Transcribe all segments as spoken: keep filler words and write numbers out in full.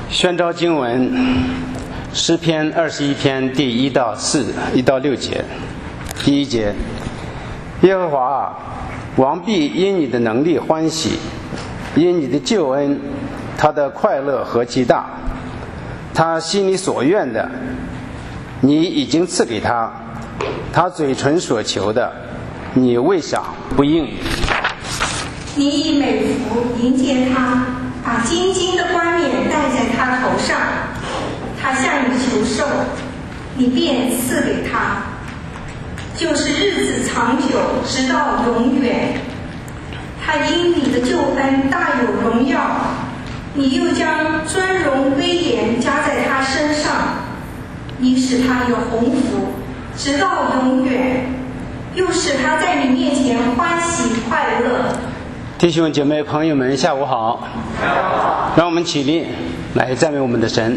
宣召经文，诗篇二十一篇第一到四一到六节。第一节，耶和华啊，王必因你的能力欢喜，因你的救恩，他的快乐何其大！他心里所愿的，你已经赐给他；他嘴唇所求的，你未赏不应允。 你以美服迎接他，把金金的冠冕戴在他头上。他向你求寿，你便赐给他，就是日子长久，直到永远。他因你的救恩大有荣耀，你又将尊荣威严加在他身上，你使他有鸿福，直到永远，又使他在你面前欢喜快乐。 弟兄姐妹朋友们，下午好！下午好！让我们起立，来赞美我们的神。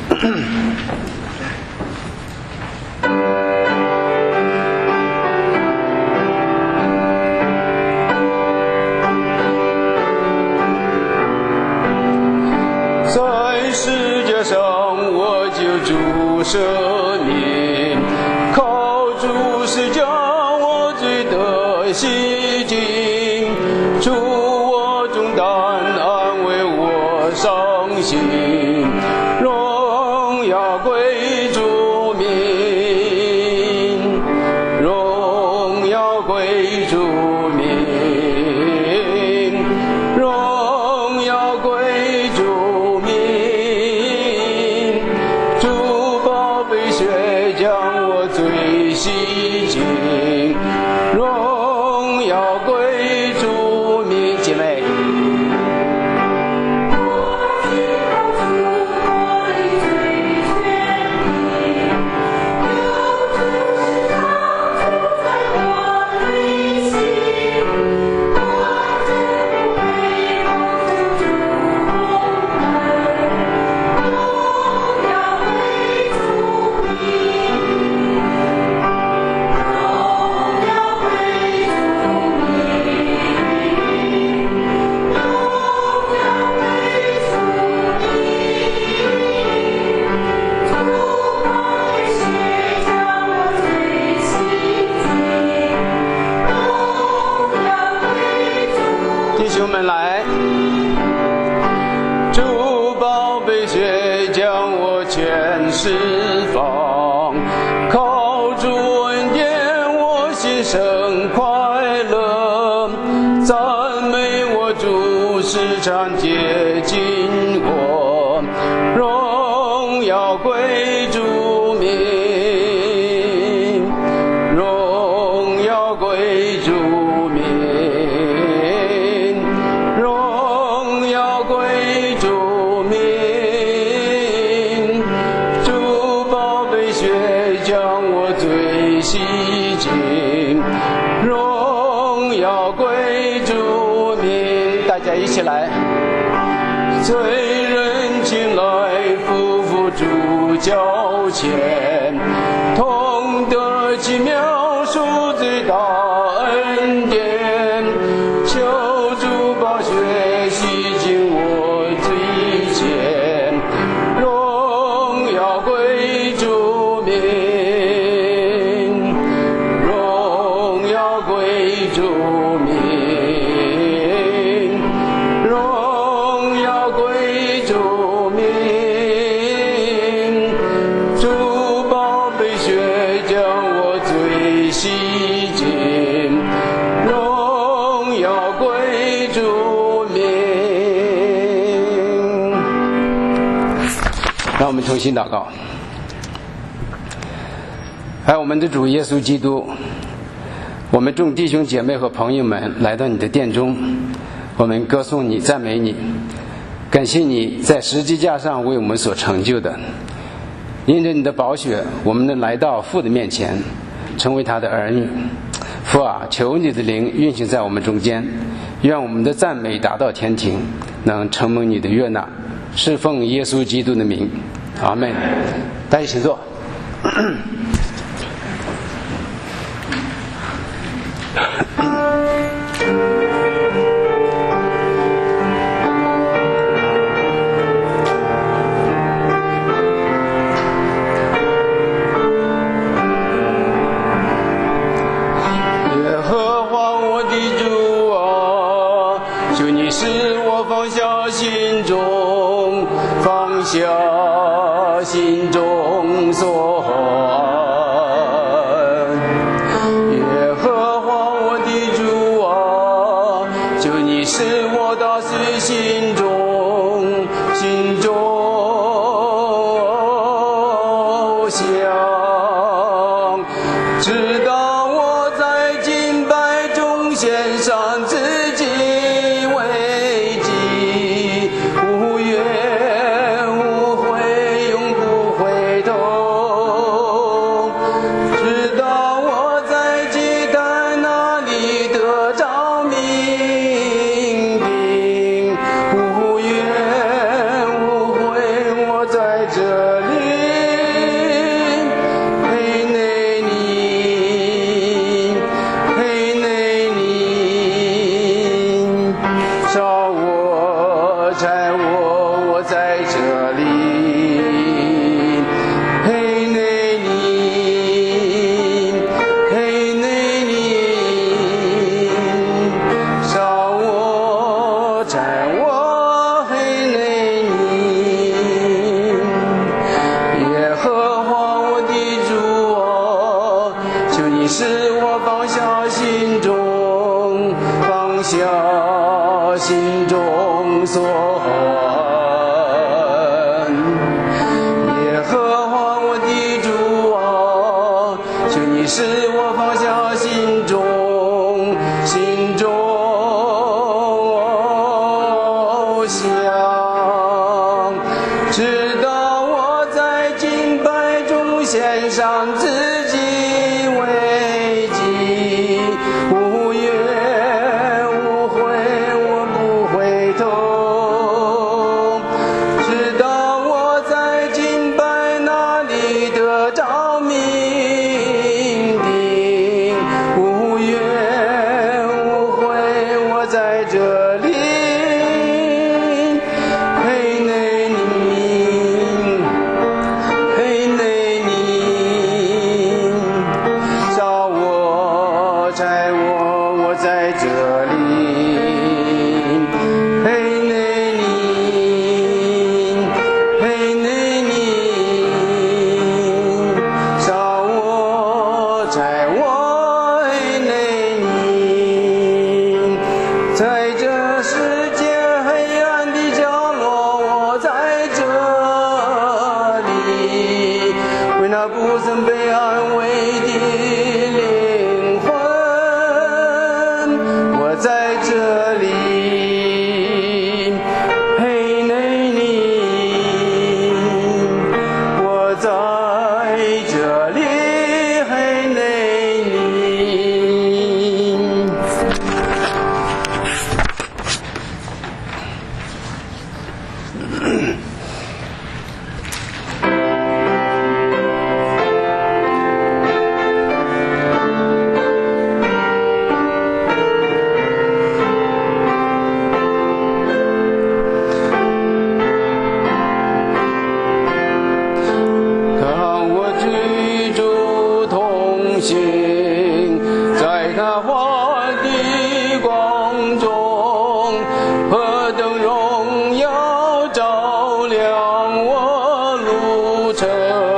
在世界上，我就注射你，靠主是将我罪得洗净，主我重担，安慰我伤心，荣耀归主名，荣耀归主名，荣耀归主名，主宝贝血将我罪洗净，荣耀归主名。姐妹，弟兄们来，主宝贝血将我全释放，靠主恩典我心生快乐，赞美我主时常接近我，荣耀归主名，荣耀归主名，荣耀归主名，主宝贝血将我罪洗净，荣耀归主名。大家一起来，罪人请来夫妇主脚前，同得奇妙赎罪大恩典，求主宝血洗净我罪愆，荣耀归主名，荣耀归主名，荣耀归主名，主宝贝血将我罪洗净，荣耀归主名。让我们重新祷告。爱我们的主耶稣基督，我们众弟兄姐妹和朋友们来到你的殿中，我们歌颂你，赞美你，感谢你在十字架上为我们所成就的。因着你的宝血，我们能来到父的面前，成为他的儿女。父啊，求你的灵运行在我们中间，愿我们的赞美达到天庭，能承蒙你的悦纳，侍奉耶稣基督的名。阿们。大家请坐。 下心中所恨。耶和华我的主啊，求你使我打碎心中心中想，直到我在敬拜中献上自己为祭，无怨无悔，永不回头。直到我在祭坛那里得着命定，无怨无悔，我在这里。嘿内你，嘿内你，烧我拆我，我在这里。嘿内你，嘿内你，烧我拆我，嘿内你。耶和华我的主啊，求你使我放下心中，放下心中所恨。耶和华我的主啊，求你使我放下心中心中想，直到我在敬拜中献上自己为祭，无怨无悔，我不回头。直到我在敬拜那里得着命定，无怨无悔，我在这里。嘿内你，嘿内你，烧我拆我，我在这里。嘿内你，嘿内你，烧我拆我，嘿内你。在这世界黑暗的角落，我在这里，为那不曾被安慰的灵魂，我在这里。嘿内你，我在这里。嘿内你。看我居住同行，在那花的光中，何等荣耀照亮我路程。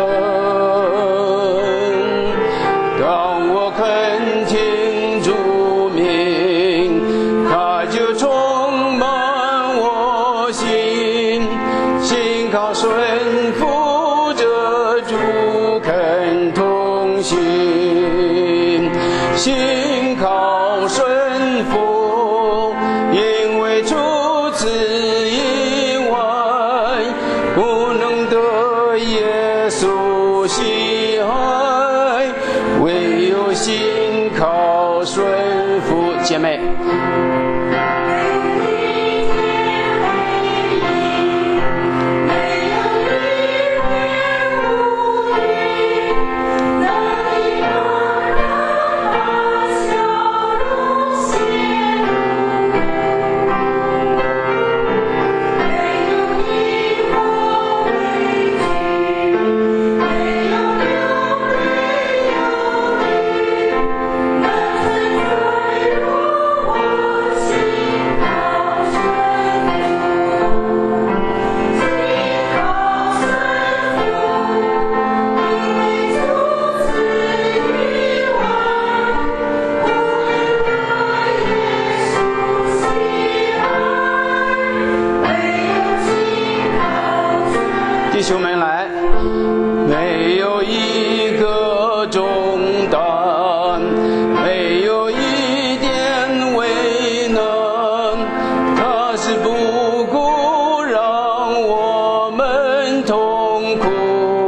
当我恳听主名，它就充满我心，心靠顺服着主肯同行，心靠顺服，因为除此以外，不能得耶稣喜爱，唯有心靠顺服。姐妹， 我弟兄们来，没有一个重担，没有一点为难，他是不顾让我们痛苦。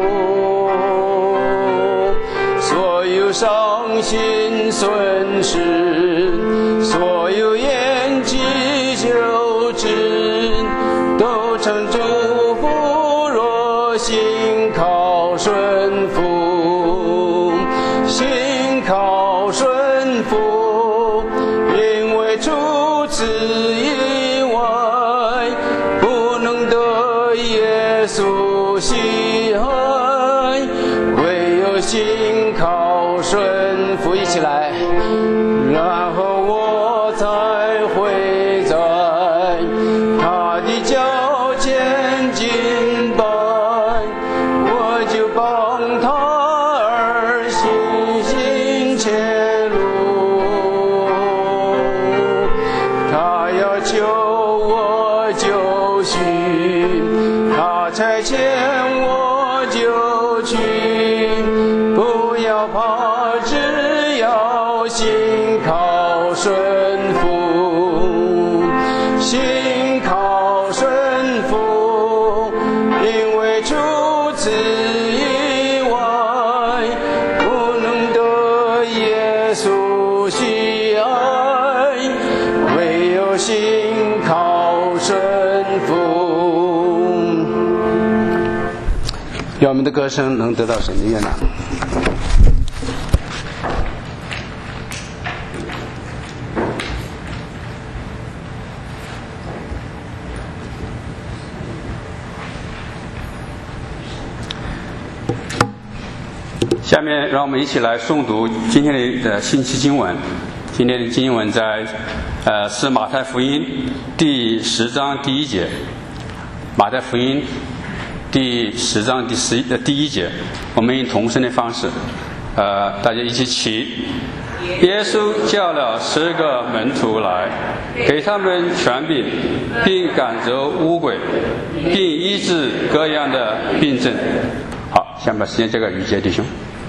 所有伤心损失，所有厌弃羞耻，都成祝福。若心靠顺服，心靠顺服，因为除此以外，不能得耶稣喜爱，唯有心靠顺服。一起来，然后我才会在他的脚前敬拜，我就帮他而信心前路。他要救我就去，他差遣我就去，不要怕，只要心靠顺服，心靠顺服，因为除此以外，不能得耶稣喜爱，唯有心靠顺服。愿我们的歌声能得到神的悦纳。下面让我们一起来诵读今天的信息经文。今天的经文在呃是马太福音第十章第一节，马太福音第十章第十呃第一节，我们以同声的方式，呃大家一起起。耶稣叫了十个门徒来，给他们权柄，并赶走污鬼，并医治各样的病症。好，下面把时间交给于杰弟兄。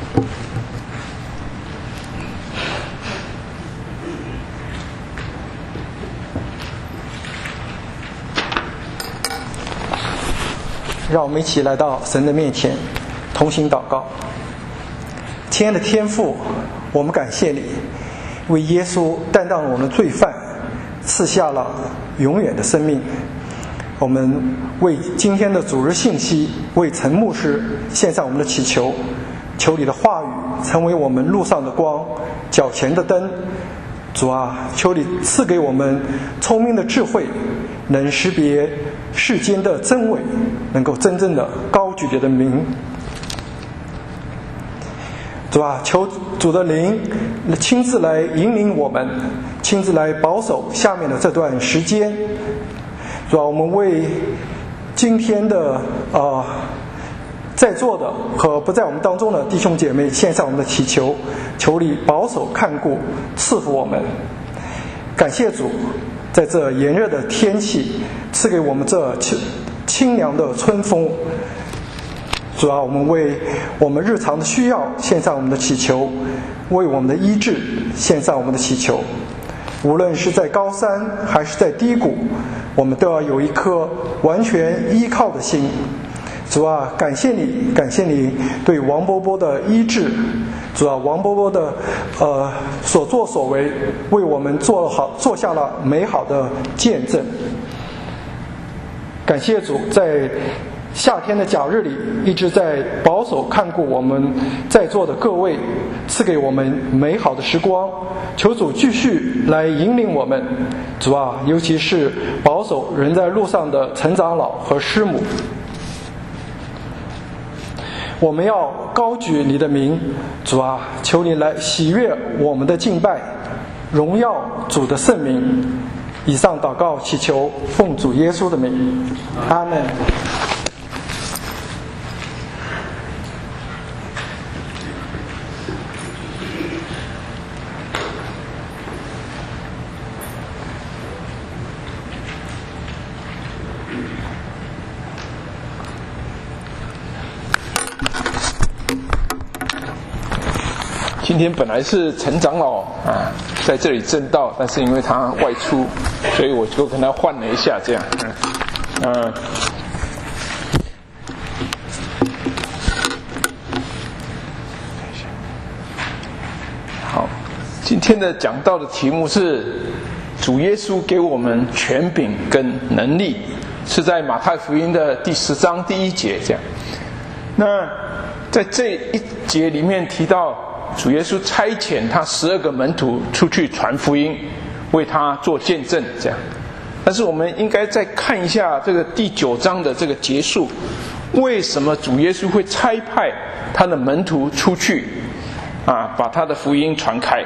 让我们一起来到神的面前，同心祷告。亲爱的天父，我们感谢你，为耶稣担当了我们的罪犯，赐下了永远的生命。我们为今天的主日信息，为陈牧师献上我们的祈求，求你的话语成为我们路上的光，脚前的灯。主啊，求你赐给我们聪明的智慧，能识别世间的真伪，能够真正的高举你的名。主啊，求主的灵亲自来引领我们，亲自来保守下面的这段时间。主啊，我们为今天的呃在座的和不在我们当中的弟兄姐妹献上我们的祈求，求你保守看顾，赐福我们。感谢主，在这炎热的天气赐给我们这清清凉的春风。主啊，我们为我们日常的需要献上我们的祈求，为我们的医治献上我们的祈求。无论是在高山还是在低谷，我们都要有一颗完全依靠的心。主啊，感谢你，感谢你对王伯伯的医治。主啊，王伯伯的呃所作所为，为我们做好做下了美好的见证。感谢主，在夏天的假日里，一直在保守看顾我们在座的各位，赐给我们美好的时光。求主继续来引领我们。主啊，尤其是保守人在路上的陈长老和师母。我们要高举你的名，主啊，求你来喜悦我们的敬拜，荣耀主的圣名。以上祷告祈求，奉主耶稣的名，阿们。 今天本来是陈长老啊在这里证道，但是因为他外出，所以我就跟他换了一下这样。嗯，呃、好，今天的讲道的题目是主耶稣给我们权柄跟能力，是在马太福音的第十章第一节这样。那在这一节里面提到，主耶稣差遣他十二个门徒出去传福音，为他做见证这样。但是我们应该再看一下这个第九章的这个结束，为什么主耶稣会差派他的门徒出去啊，把他的福音传开？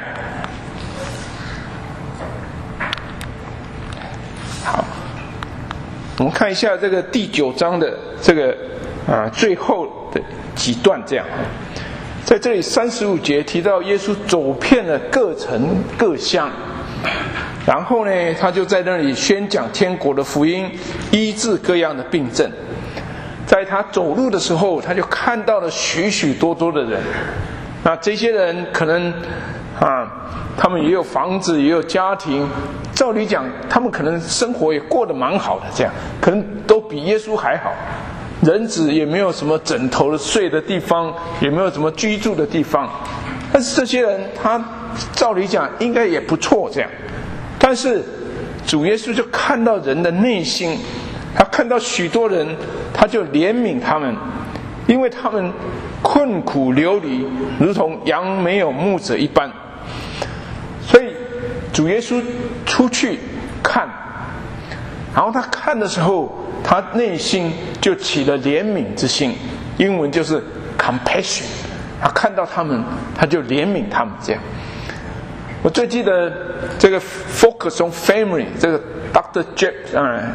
好，我们看一下这个第九章的这个啊最后的几段这样。在这里三十五节提到耶稣走遍了各城各乡，然后呢他就在那里宣讲天国的福音，医治各样的病症。在他走路的时候，他就看到了许许多多的人，那这些人可能啊他们也有房子也有家庭，照理讲他们可能生活也过得蛮好的，这样可能都比耶稣还好，人子也没有什么枕头睡的地方，也没有什么居住的地方，但是这些人他照理讲应该也不错这样。但是主耶稣就看到人的内心，他看到许多人，他就怜悯他们，因为他们困苦流离，如同羊没有牧者一般。所以主耶稣出去看，然后他看的时候，他内心就起了怜悯之心，英文就是 compassion。他看到他们，他就怜悯他们这样。我最记得这个 Focus on Family， 这个 Doctor Jeff， 嗯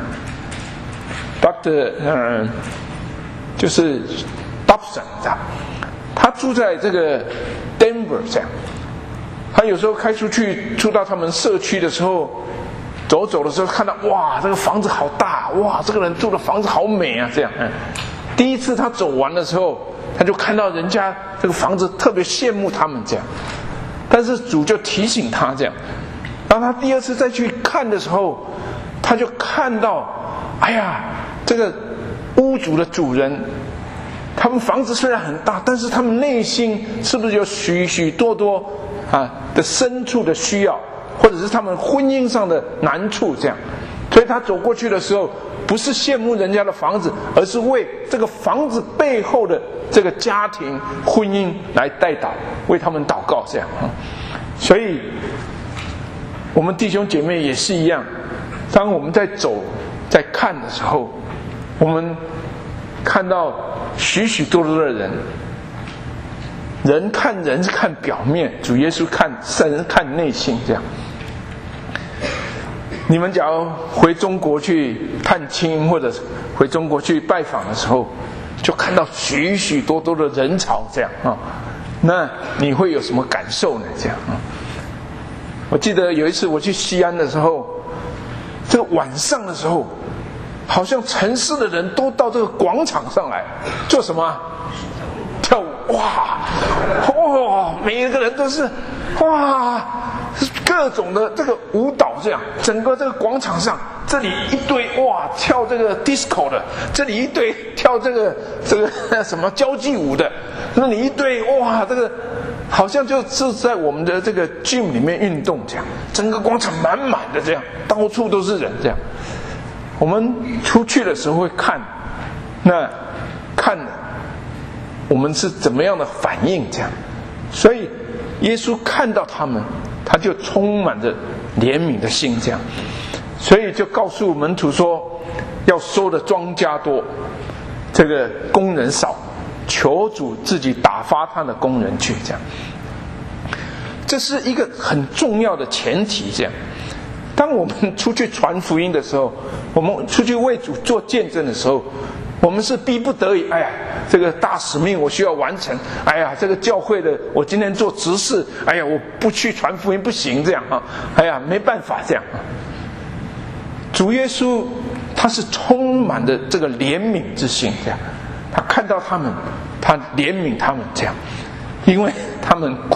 ，Doctor 嗯，就是 Dobson， 他住在这个 Denver 这样。他有时候开出去，出到他们社区的时候，走走的时候看到，哇，这个房子好大，哇，这个人住的房子好美啊，这样。嗯，第一次他走完的时候，他就看到人家这个房子特别羡慕他们这样，但是主就提醒他这样。然后他第二次再去看的时候，他就看到，哎呀，这个屋主的主人，他们房子虽然很大，但是他们内心是不是有许许多多啊的深处的需要，或者是他们婚姻上的难处这样。所以他走过去的时候，不是羡慕人家的房子，而是为这个房子背后的这个家庭婚姻来代祷，为他们祷告这样。所以我们弟兄姐妹也是一样，当我们在走在看的时候，我们看到许许多多的人，人看人是看表面，主耶稣看神看内心这样。你们假如回中国去探亲，或者回中国去拜访的时候，就看到许许多多的人潮这样啊，那你会有什么感受呢？这样啊，我记得有一次我去西安的时候，这个晚上的时候，好像城市的人都到这个广场上来做什么？跳舞！哇，哇，每一个人都是哇，各种的这个舞蹈这样，整个这个广场上，这里一堆哇跳这个 disco 的，这里一堆跳这个这个什么交际舞的，那里一堆哇，这个好像就是在我们的这个 gym 里面运动这样，整个广场满满的这样，到处都是人这样。我们出去的时候会看，那看我们是怎么样的反应这样。所以耶稣看到他们，他就充满着怜悯的心这样，所以就告诉门徒说，要收的庄稼多，这个工人少，求主自己打发他的工人去这样。这是一个很重要的前提这样。当我们出去传福音的时候，我们出去为主做见证的时候，我们是逼不得已，哎呀，这个大使命我需要完成，哎呀，这个教会的我今天做执事，哎呀，我不去传福音不行这样啊，哎呀，没办法这样。主耶稣他是充满着这个怜悯之心这样，他看到他们，他怜悯他们这样，因为他们困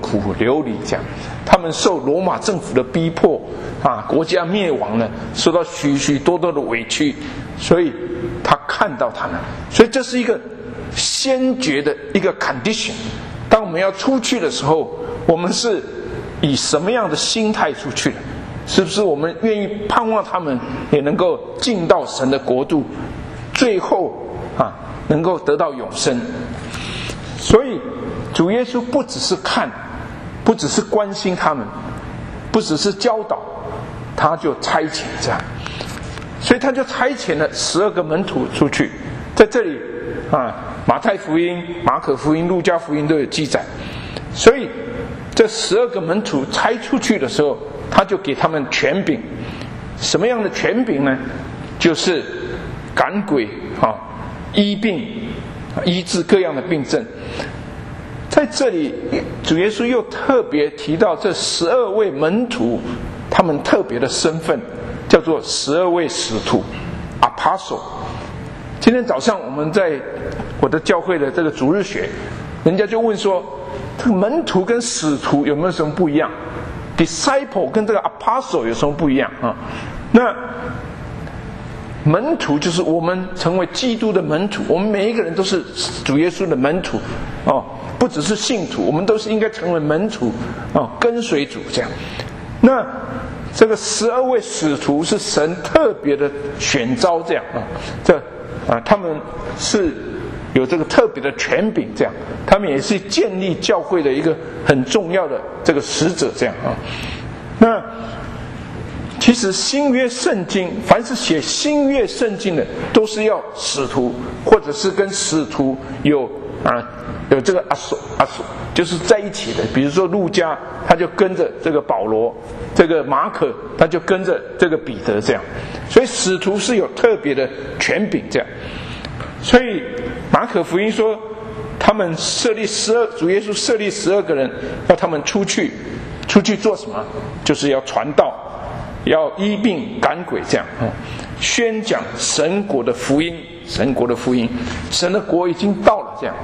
苦流离，这样，他们受罗马政府的逼迫啊，国家灭亡了，受到许许多多的委屈，所以他看到他们，所以这是一个先决的一个 condition。当我们要出去的时候，我们是以什么样的心态出去的？是不是我们愿意盼望他们也能够进到神的国度，最后啊能够得到永生？所以主耶稣不只是看，不只是关心他们，不只是教导，他就差遣这样，所以他就差遣了十二个门徒出去。在这里啊，马太福音、马可福音、路加福音都有记载。所以这十二个门徒差出去的时候，他就给他们权柄。什么样的权柄呢？就是赶鬼啊，医病，医治各样的病症。在这里，主耶稣又特别提到这十二位门徒，他们特别的身份，叫做十二位使徒 Apostle。今天早上我们在我的教会的这个主日学，人家就问说，这个门徒跟使徒有没有什么不一样？ disciple 跟这个 apostle 有什么不一样啊？那门徒就是我们成为基督的门徒，我们每一个人都是主耶稣的门徒哦，不只是信徒，我们都是应该成为门徒哦，跟随主这样。那这个十二位使徒是神特别的选召这样啊，这啊他们是有这个特别的权柄这样，他们也是建立教会的一个很重要的这个使者这样啊。那其实新约圣经，凡是写新约圣经的，都是要使徒或者是跟使徒有啊有这个阿索阿索就是在一起的。比如说路加，他就跟着这个保罗；这个马可，他就跟着这个彼得这样。所以使徒是有特别的权柄这样。所以马可福音说，他们设立十二，主耶稣设立十二个人，要他们出去，出去做什么？就是要传道，要医病赶鬼这样，宣讲神国的福音，神国的福音，神的国已经到了这样。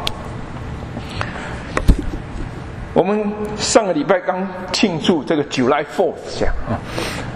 我们上个礼拜刚庆祝这个 July fourth 这样啊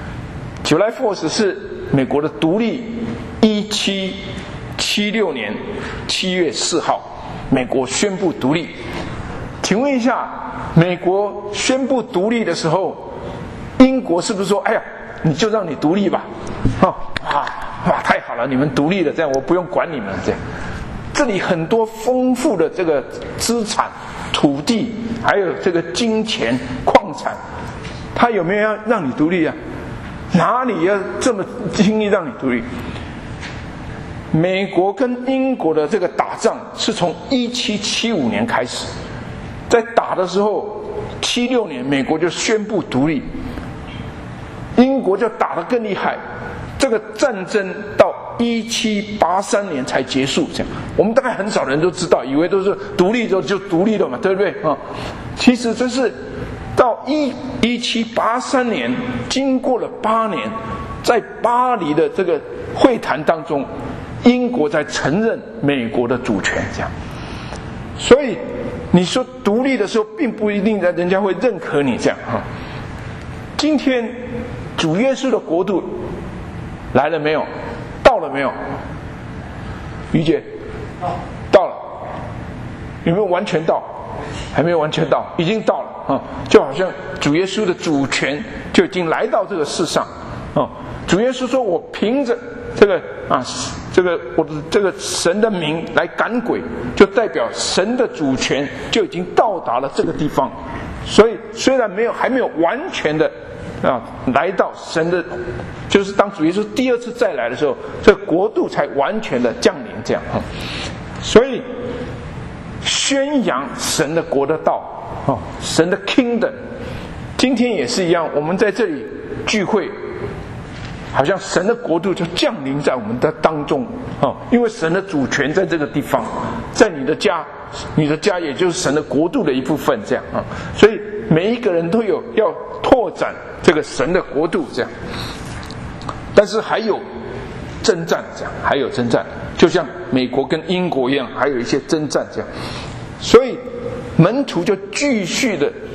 ，July fourth 是美国的独立，一七七六年七月四号，美国宣布独立。请问一下，美国宣布独立的时候，英国是不是说，哎呀，你就让你独立吧？哦，啊，哇，太好了，你们独立了，这样我不用管你们这样。这里很多丰富的这个资产、土地，还有这个金钱、矿产，他有没有要让你独立啊？哪里要这么轻易让你独立？美国跟英国的这个打仗是从一七七五年开始，在打的时候，七六年美国就宣布独立，英国就打得更厉害。这个战争到一七八三年才结束，这样我们大概很少人都知道，以为都是独立就就独立了嘛，对不对啊？其实这是到一一七八三年，经过了八年，在巴黎的这个会谈当中，英国在承认美国的主权，这样。所以你说独立的时候，并不一定人家会认可你这样哈。今天主耶稣的国度来了没有？到了没有？于姐，到了，有没有完全到？还没有完全到，已经到了啊！就好像主耶稣的主权就已经来到这个世上啊！主耶稣说：“我凭着这个啊，这个我的这个神的名来赶鬼，就代表神的主权就已经到达了这个地方。所以虽然没有还没有完全的。”啊，来到神的，就是当主耶稣第二次再来的时候，这个国度才完全的降临，这样哈。所以宣扬神的国的道，哦，神的 kingdom， 今天也是一样，我们在这里聚会，好像神的国度就降临在我们的当中啊，因为神的主权在这个地方，在你的家，你的家也就是神的国度的一部分，这样啊，所以每一个人都有要拓展这个神的国度这样，但是还有征战这样，还有征战，就像美国跟英国一样，还有一些征战这样，所以门徒就继续的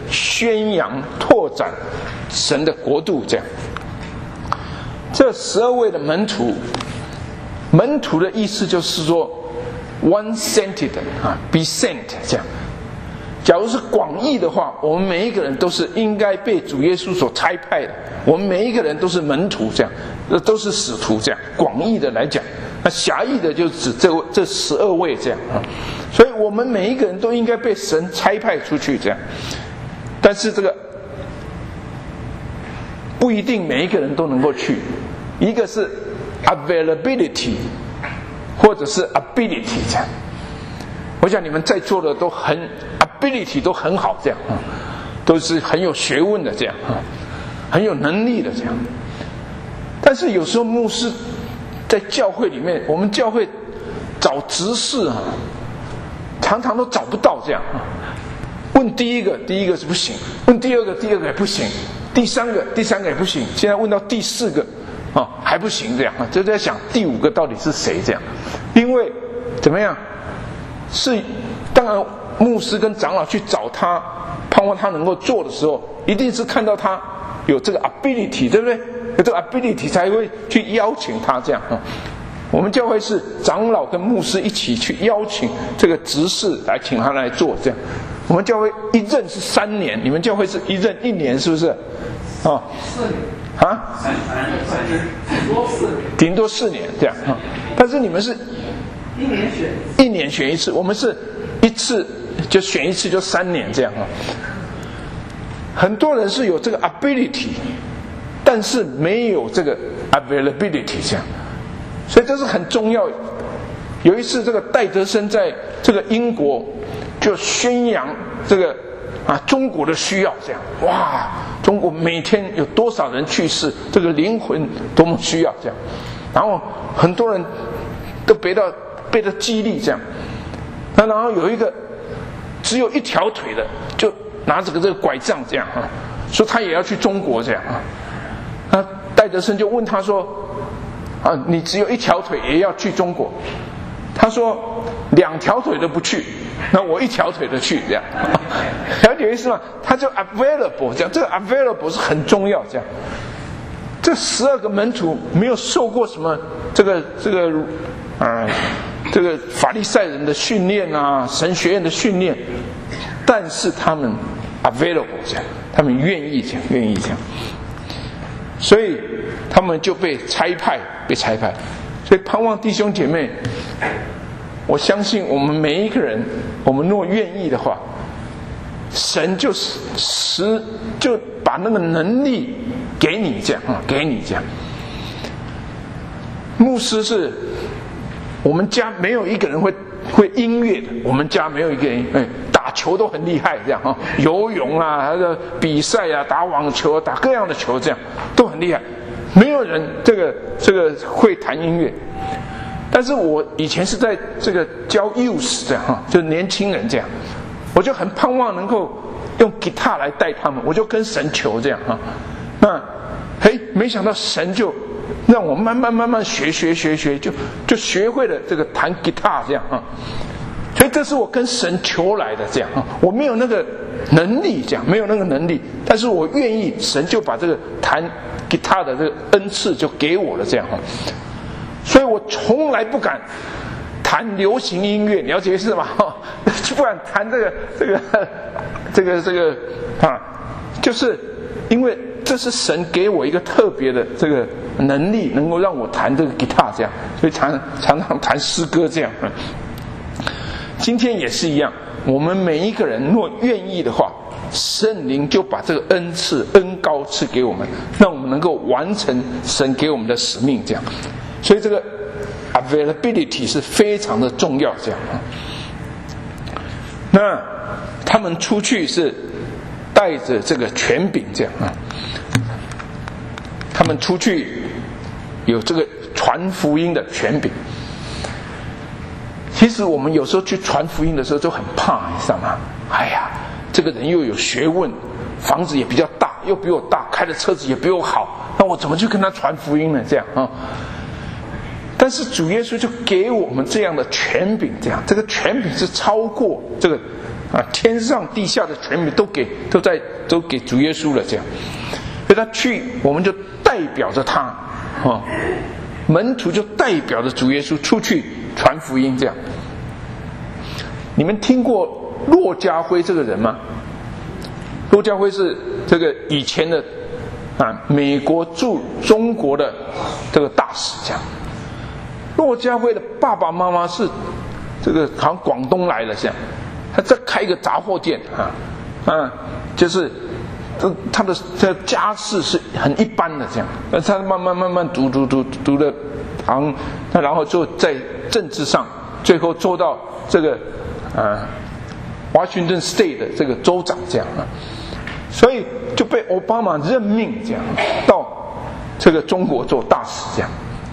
宣扬拓展神的国度。这样，这十二位的门徒，门徒的意思就是说 one sent 啊 be sent 这样。假如是广义的话，我们每一个人都是应该被主耶稣所差派的，我们每一个人都是门徒，这样，都是使徒，这样。广义的来讲，那狭义的就指这这十二位这样啊。所以我们每一个人都应该被神差派出去，这样。但是这个不一定每一个人都能够去，一个是 availability， 或者是 ability 这样。我想你们在座的都很 ability 都很好，这样啊，都是很有学问的这样啊，很有能力的这样。但是有时候牧师在教会里面，我们教会找执事啊，常常都找不到这样啊。问第一个，第一个是不行；问第二个，第二个也不行；第三个，第三个也不行。现在问到第四个啊，还不行这样啊，就在想第五个到底是谁这样。因为怎么样？是，当然，牧师跟长老去找他，盼望他能够做的时候，一定是看到他有这个 ability， 对不对？有这个 ability 才会去邀请他这样啊。我们教会是长老跟牧师一起去邀请这个执事来请他来做这样。我们教会一任是三年，你们教会是一任一年，是不是？啊，四年啊，顶多四年，顶多四年这样啊。但是你们是。一年选一年选一次，我们是一次就选一次就三年这样啊。很多人是有这个 ability， 但是没有这个 availability 这样，所以这是很重要。有一次这个戴德生在这个英国就宣扬这个啊中国的需要这样，哇，中国每天有多少人去世，这个灵魂多么需要这样，然后很多人都被到。被他激励这样，那然后有一个只有一条腿的，就拿着个这个拐杖这样啊，说他也要去中国这样啊。那戴德生就问他说：“啊，你只有一条腿也要去中国？”他说：“两条腿都不去，那我一条腿的去这样。”了解意思吗？他就 available 这样，这个 available 是很重要这样。这十二个门徒没有受过什么这个这个啊。这个法利赛人的训练啊，神学院的训练，但是他们 available 这样，他们愿意这样，愿意这样，所以他们就被差派，被差派。所以盼望弟兄姐妹，我相信我们每一个人，我们若愿意的话，神就使就把那个能力给你这样啊，给你这样。牧师是。我们家没有一个人会会音乐的，我们家没有一个人，哎，打球都很厉害，这样啊，游泳啊，还有比赛啊，打网球，打各样的球，这样都很厉害。没有人这个这个会弹音乐，但是我以前是在这个教 youth 这样哈，就是年轻人这样，我就很盼望能够用吉他来带他们，我就跟神求这样哈，那嘿，没想到神就。让我慢慢慢慢学学学学，就就学会了这个弹吉他这样啊，所以这是我跟神求来的这样啊，我没有那个能力这样，没有那个能力，但是我愿意，神就把这个弹吉他的这个恩赐就给我了这样啊，所以我从来不敢弹流行音乐，了解是吗？不敢弹这个这个这个这个啊，就是因为这是神给我一个特别的这个能力，能够让我弹这个吉他这样，所以常常常弹诗歌这样。今天也是一样，我们每一个人若愿意的话，圣灵就把这个恩赐恩膏赐给我们，让我们能够完成神给我们的使命这样。所以这个 availability 是非常的重要这样。那他们出去是带着这个权柄这样啊，他们出去有这个传福音的权柄。其实我们有时候去传福音的时候就很怕，你知道吗？哎呀，这个人又有学问，房子也比较大，又比我大，开的车子也比我好，那我怎么去跟他传福音呢？这样啊。但是主耶稣就给我们这样的权柄，这样这个权柄是超过这个啊，天上地下的权柄都给都在都给主耶稣了，这样，所以他去，我们就代表着他啊，门徒就代表着主耶稣出去传福音，这样。你们听过骆家辉这个人吗？骆家辉是这个以前的啊美国驻中国的这个大使，这样。骆家辉的爸爸妈妈是这个好像广东来的，这样，他在开一个杂货店啊，啊，就是他的这家世是很一般的这样，而他慢慢慢慢读读读读的，行，那然后就在政治上，最后做到这个啊华盛顿 State 的这个州长这样啊，所以就被奥巴马任命这样到这个中国做大使这样。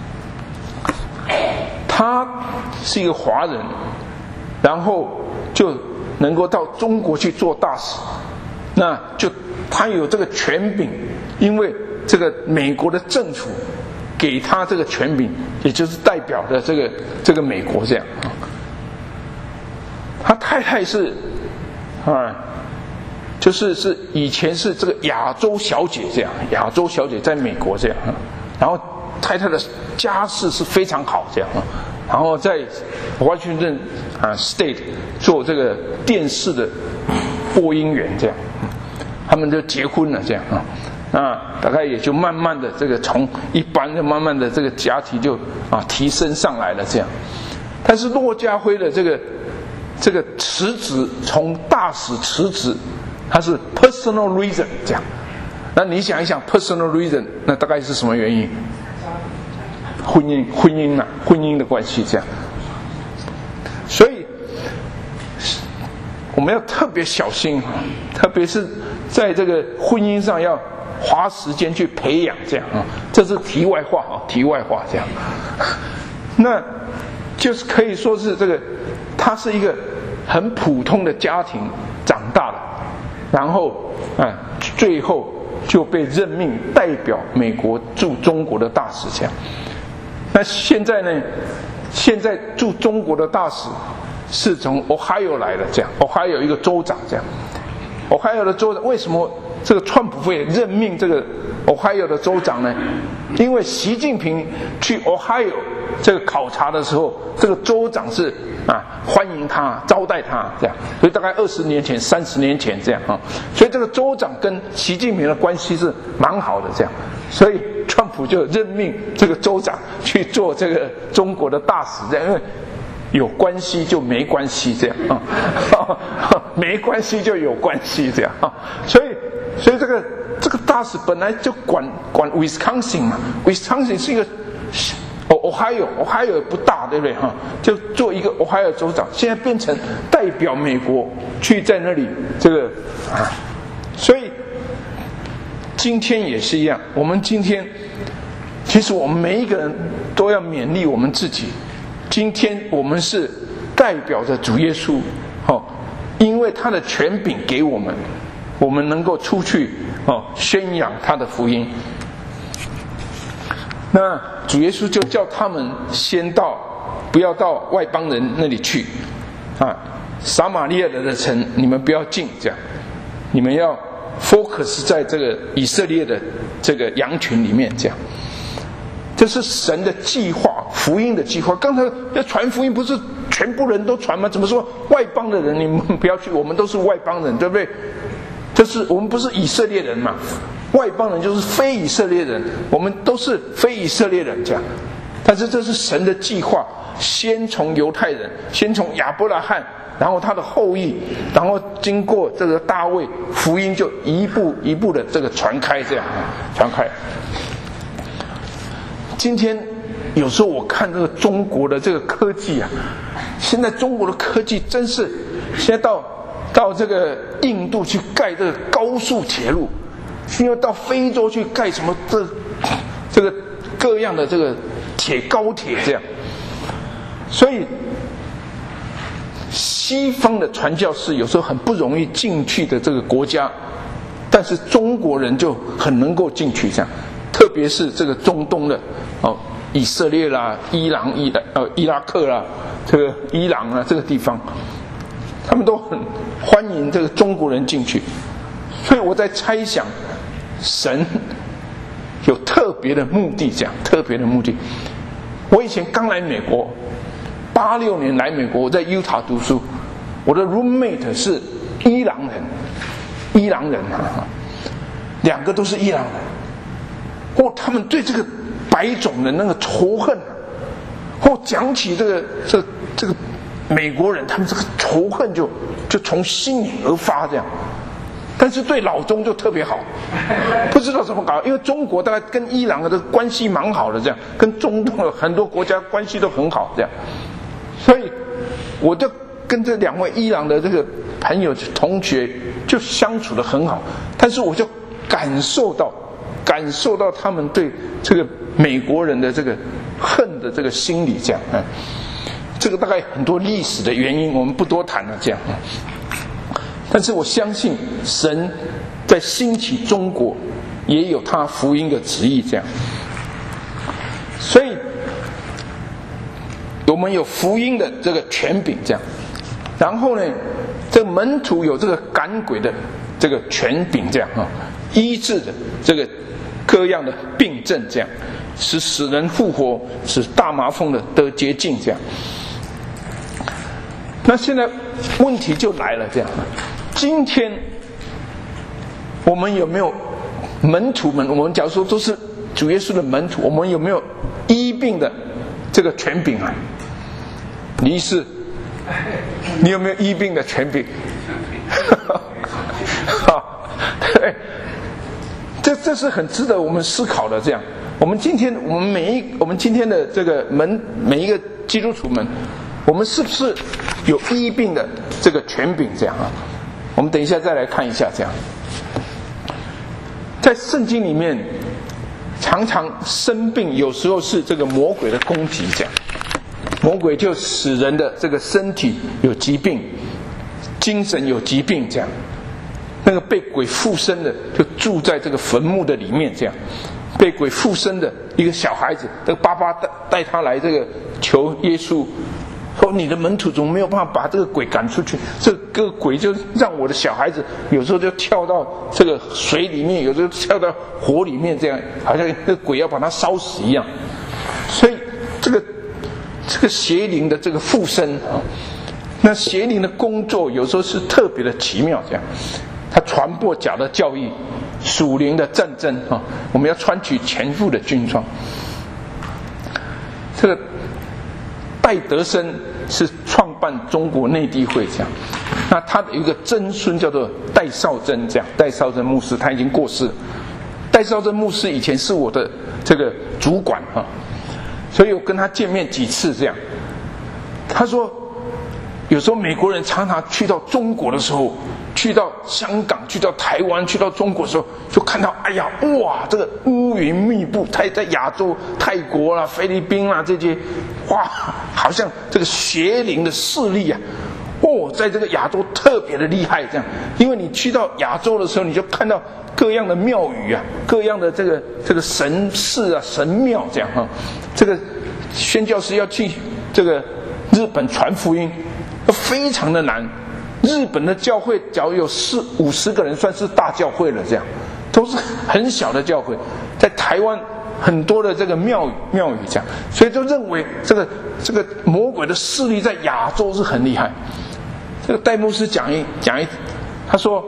他是一个华人，然后就能够到中国去做大使，那就他有这个权柄，因为这个美国的政府给他这个权柄，也就是代表的这个这个美国这样。他太太是啊，就是是以前是这个亚洲小姐这样，亚洲小姐在美国这样，然后太太的家世是非常好这样，然后在华盛顿啊 State 做这个电视的播音员这样，他们就结婚了这样啊，啊大概也就慢慢的这个从一般的慢慢的这个家庭就啊提升上来了这样，但是骆家辉的这个这个辞职，从大使辞职，他是 personal reason 这样，那你想一想 personal reason 那大概是什么原因？婚姻婚姻啊婚姻的关系这样，所以我们要特别小心，特别是在这个婚姻上要花时间去培养这样啊，这是题外话啊，题外话这样，那就是可以说是这个他是一个很普通的家庭长大的，然后啊最后就被任命代表美国驻中国的大使这样。那现在呢？现在驻中国的大使是从 Ohio 来的，这样 ，Ohio 有一个州长，这样 ，Ohio 的州长为什么这个川普会任命这个 Ohio 的州长呢？因为习近平去 Ohio 这个考察的时候，这个州长是啊欢迎他、招待他这样，所以大概二十年前、三十年前这样啊，所以这个州长跟习近平的关系是蛮好的这样，所以。川普就任命这个州长去做这个中国的大使，这样，因为有关系就没关系这样啊，没关系就有关系这样啊，所以所以这个这个大使本来就管管 Wisconsin 嘛 ，Wisconsin 是一个 Ohio Ohio 不大对不对哈？就做一个 Ohio 州长，现在变成代表美国去在那里这个啊，所以。今天也是一样，我们今天其实我们每一个人都要勉励我们自己，今天我们是代表着主耶稣，哦，因为他的权柄给我们，我们能够出去哦宣扬他的福音。那主耶稣就叫他们先到，不要到外邦人那里去，啊，撒玛利亚人的城你们不要进，这样，你们要。focus 在这个以色列的这个羊群里面，这样，这是神的计划，福音的计划。刚才要传福音，不是全部人都传吗？怎么说外邦的人你们不要去？我们都是外邦人，对不对？这是我们不是以色列人嘛？外邦人就是非以色列人，我们都是非以色列人，这样。但是这是神的计划，先从犹太人，先从亚伯拉罕。然后他的后裔，然后经过这个大卫，福音就一步一步的这个传开，这样传开。今天有时候我看这个中国的这个科技啊，现在中国的科技真是，现在到到这个印度去盖这个高速铁路，现在到非洲去盖什么这这个各样的这个铁高铁这样，所以。西方的传教士有时候很不容易进去的这个国家，但是中国人就很能够进去这样，特别是这个中东的哦，以色列啦、伊朗、伊呃伊拉克啦、这个伊朗啊这个地方， 他们都很欢迎这个中国人进去。所以我在猜想，神有特别的目的，这样特别的目的。我以前刚来美国，八六年来美国，我在 Utah 读书，我的 roommate 是伊朗人，伊朗人啊，两个都是伊朗人。哦，他们对这个白种的那个仇恨，哦，讲起这个这这个美国人，他们这个仇恨就就从心里而发这样。但是对老中就特别好，不知道怎么搞，因为中国大概跟伊朗的关系蛮好的，这样跟中东的很多国家关系都很好，这样，所以我就跟这两位伊朗的这个朋友同学就相处得很好，但是我就感受到感受到他们对这个美国人的这个恨的这个心理，这样，嗯，这个大概很多历史的原因，我们不多谈了，这样。但是我相信神在兴起中国也有他福音的旨意，这样。所以我们有福音的这个权柄，这样。然后呢，这个门徒有这个赶鬼的这个权柄，这样啊，医治的这个各样的病症，这样，使死人复活，使大麻风的得洁净，这样。那现在问题就来了，这样。今天我们有没有门徒们？我们假如说都是主耶稣的门徒，我们有没有医病的这个权柄啊？李医师，你有没有医病的权柄？好，对，这这是很值得我们思考的。这样，我们今天我们每一我们今天的这个门每一个基督徒们，我们是不是有医病的这个权柄？这样啊？我们等一下再来看一下，这样，在圣经里面，常常生病，有时候是这个魔鬼的攻击，这样，魔鬼就使人的这个身体有疾病，精神有疾病，这样，那个被鬼附身的就住在这个坟墓的里面，这样，被鬼附身的一个小孩子，这个爸爸带带他来这个求耶稣。说你的门徒总没有办法把这个鬼赶出去，这个鬼就让我的小孩子有时候就跳到这个水里面，有时候跳到火里面，这样好像那个鬼要把他烧死一样。所以这个这个邪灵的这个附身啊，那邪灵的工作有时候是特别的奇妙，这样，他传播假的教义，属灵的战争啊，我们要穿起全副的军装。这个戴德生是创办中国内地会，这样，那他的一个曾孙叫做戴绍珍，这样，戴绍珍牧师他已经过世了。戴绍珍牧师以前是我的这个主管啊，所以我跟他见面几次，这样，他说有时候美国人常常去到中国的时候，去到香港，去到台湾，去到中国的时候，就看到哎呀，哇，这个乌云密布，在在亚洲泰国啦、菲律宾啦这些，哇，好像这个邪灵的势力啊，哦，在这个亚洲特别的厉害，这样，因为你去到亚洲的时候，你就看到各样的庙宇啊，各样的这个这个神寺啊、神庙这样哈，这个宣教师要去这个日本传福音，非常的难。日本的教会假如有四五十个人，算是大教会了，这样都是很小的教会。在台湾很多的这个庙宇庙宇这样，所以就认为这个这个魔鬼的势力在亚洲是很厉害。这个戴牧师讲一讲一，他说：“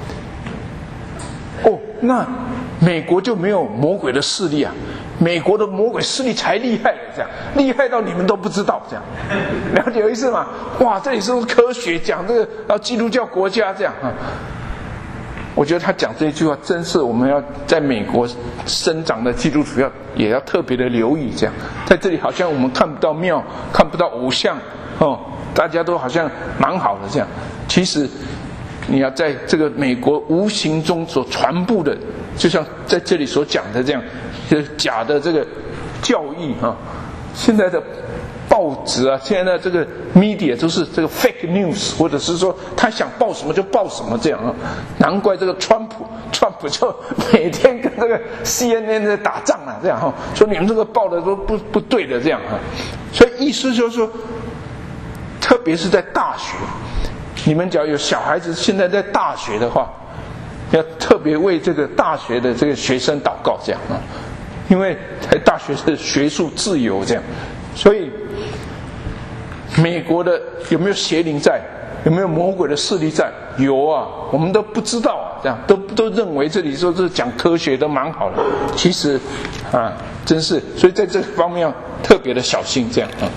哦，那美国就没有魔鬼的势力啊？美国的魔鬼势力才厉害，这样厉害到你们都不知道，这样了解有意思吗？哇，这里是科学讲这个，然后基督教国家这样啊。我觉得他讲这句话，真是我们要在美国生长的基督徒要也要特别的留意，这样在这里好像我们看不到庙，看不到偶像哦，大家都好像蛮好的这样，其实你要在这个美国无形中所传播的，就像在这里所讲的这样，就是假的这个教义啊，现在的报纸啊，现在的这个 media 都是这个 fake news， 或者是说他想报什么就报什么这样啊。难怪这个川普，川普就每天跟这个 C N N 在打仗啊，这样哈，说你们这个报的都不不对的这样啊。所以意思就是说，特别是在大学， 你们只要有小孩子现在在大学的话，要特别为这个大学的这个学生祷告，这样啊，因为在大学是学术自由这样，所以美国的有没有邪灵在？有没有魔鬼的势力在？有啊，我们都不知道啊，这样都都认为这里说是讲科学都蛮好的，其实啊，真是，所以在这方面要特别的小心，这样啊。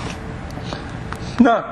那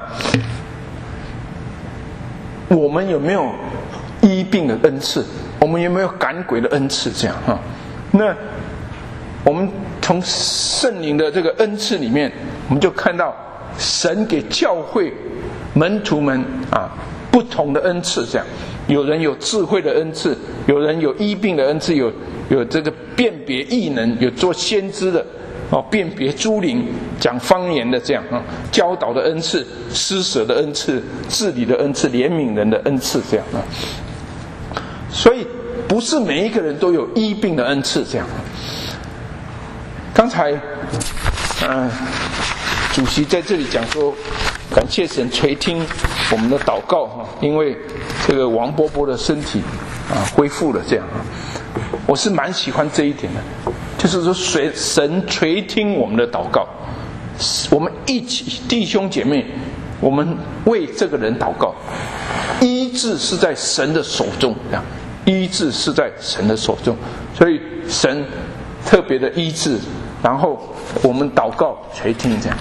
我们有没有医病的恩赐？我们有没有赶鬼的恩赐？这样啊？那我们从圣灵的这个恩赐里面，我们就看到神给教会门徒们啊不同的恩赐，这样有人有智慧的恩赐，有人有医病的恩赐，有有这个辨别异能，有做先知的哦，辨别诸灵，讲方言的这样啊，教导的恩赐，施舍的恩赐，治理的恩赐，怜悯人的恩赐，这样啊。所以不是每一个人都有医病的恩赐，这样。刚才嗯、呃，主席在这里讲说，感谢神垂听我们的祷告哈，因为这个王伯伯的身体啊恢复了，这样啊，我是蛮喜欢这一点的。就是说，神垂听我们的祷告，我们一起弟兄姐妹，我们为这个人祷告，医治是在神的手中，这样，医治是在神的手中，所以神特别的医治，然后我们祷告垂听，这样。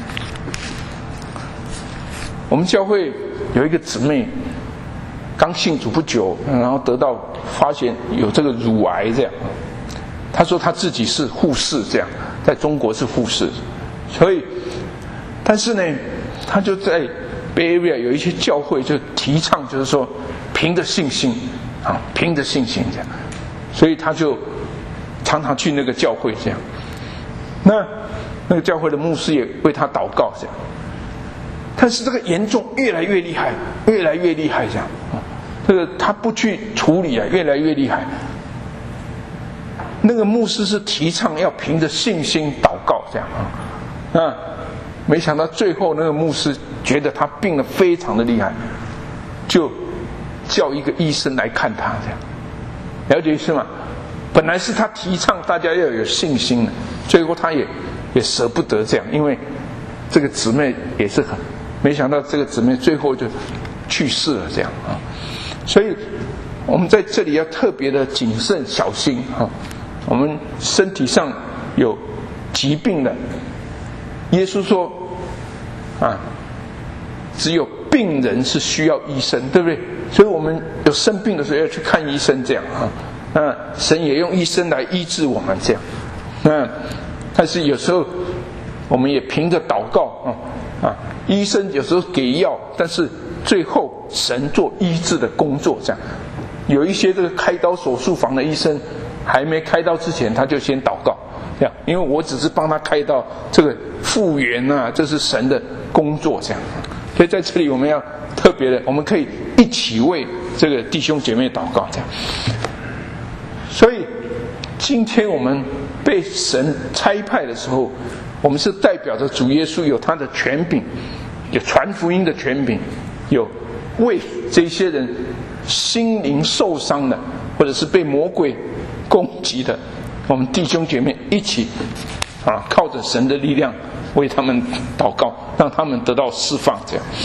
我们教会有一个姊妹，刚信主不久，然后得到发现有这个乳癌，这样。他说他自己是护士，这样在中国是护士，所以，但是呢，他就在 Bay Area 有一些教会就提倡，就是说凭着信心啊，凭着信心这样，所以他就常常去那个教会这样。那那个教会的牧师也为他祷告这样，但是这个严重越来越厉害，越来越厉害这样啊，这个他不去处理啊，越来越厉害。那个牧师是提倡要凭着信心祷告这样啊，啊，没想到最后那个牧师觉得他病得非常的厉害，就叫一个医生来看他这样，了解意思吗？本来是他提倡大家要有信心的，最后他也也舍不得这样，因为这个姊妹也是很，没想到这个姊妹最后就去世了这样啊，所以我们在这里要特别的谨慎小心啊。我们身体上有疾病的，耶稣说啊，只有病人是需要医生，对不对？所以我们有生病的时候要去看医生，这样啊。那神也用医生来医治我们，这样。那但是有时候我们也凭着祷告啊啊，医生有时候给药，但是最后神做医治的工作，这样。有一些这个开刀手术房的医生，还没开刀之前，他就先祷告，这样，因为我只是帮他开刀，这个复原啊，这是神的工作，这样。所以在这里我们要特别的，我们可以一起为这个弟兄姐妹祷告，这样。所以今天我们被神差派的时候，我们是代表着主耶稣有他的权柄，有传福音的权柄，有为这些人心灵受伤的，或者是被魔鬼攻击的，我们弟兄姐妹一起啊，靠着神的力量为他们祷告，让他们得到释放，这样。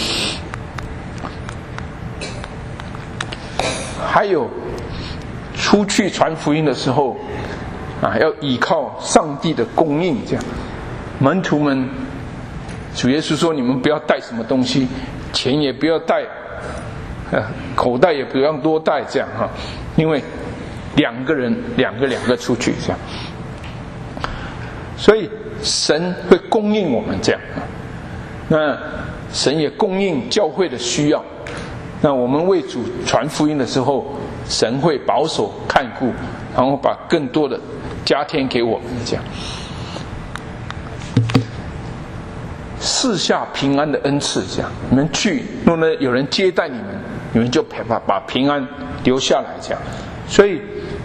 还有出去传福音的时候啊，要依靠上帝的供应，这样。门徒们，主耶稣说：“你们不要带什么东西，钱也不要带，呃，口袋也不要多带，这样哈，因为两个人两个两个出去这样，所以神会供应我们这样。那神也供应教会的需要。那我们为主传福音的时候，神会保守看顾，然后把更多的加添给我们这样。赐下平安的恩赐，这样你们去，若呢有人接待你们，你们就把把平安留下来，这样。所以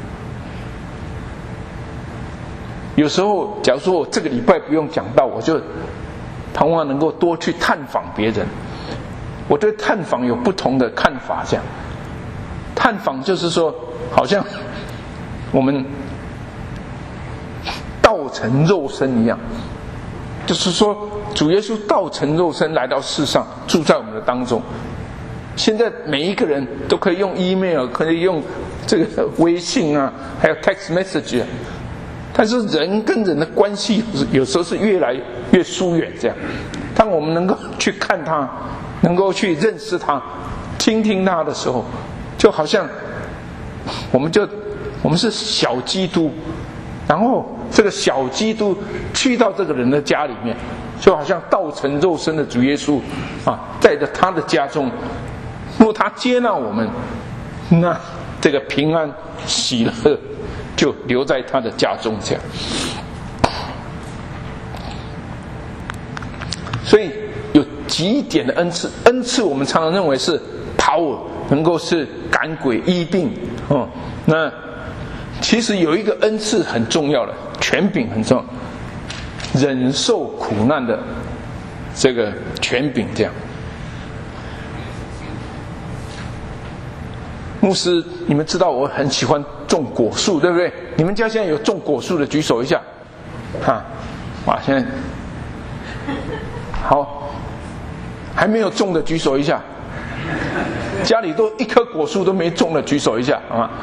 有时候，假如说我这个礼拜不用讲道，我就盼望能够多去探访别人。 我对探访有不同的看法。这样，探访就是说，好像我们道成肉身一样，就是说主耶稣道成肉身来到世上，住在我们的当中。现在每一个人都可以用 email， 可以用这个微信啊，还有 text message 啊，但是人跟人的关系有时候是越来越疏远。这样，当我们能够去看他，能够去认识他，听听他的时候，就好像我们就我们是小基督，然后这个小基督去到这个人的家里面，就好像道成肉身的主耶稣啊，在着他的家中。如果他接纳我们，那这个平安喜乐就留在他的家中。这样，所以有几点的恩赐，恩赐我们常常认为是 power， 能够是赶鬼医病哦。那其实有一个恩赐很重要的，权柄很重要，忍受苦难的这个权柄。这样，牧师，你们知道我很喜欢种果树，对不对？你们家现在有种果树的举手一下，哈，哇，现在好，还没有种的举手一下，家里都一棵果树都没种的举手一下，好吗？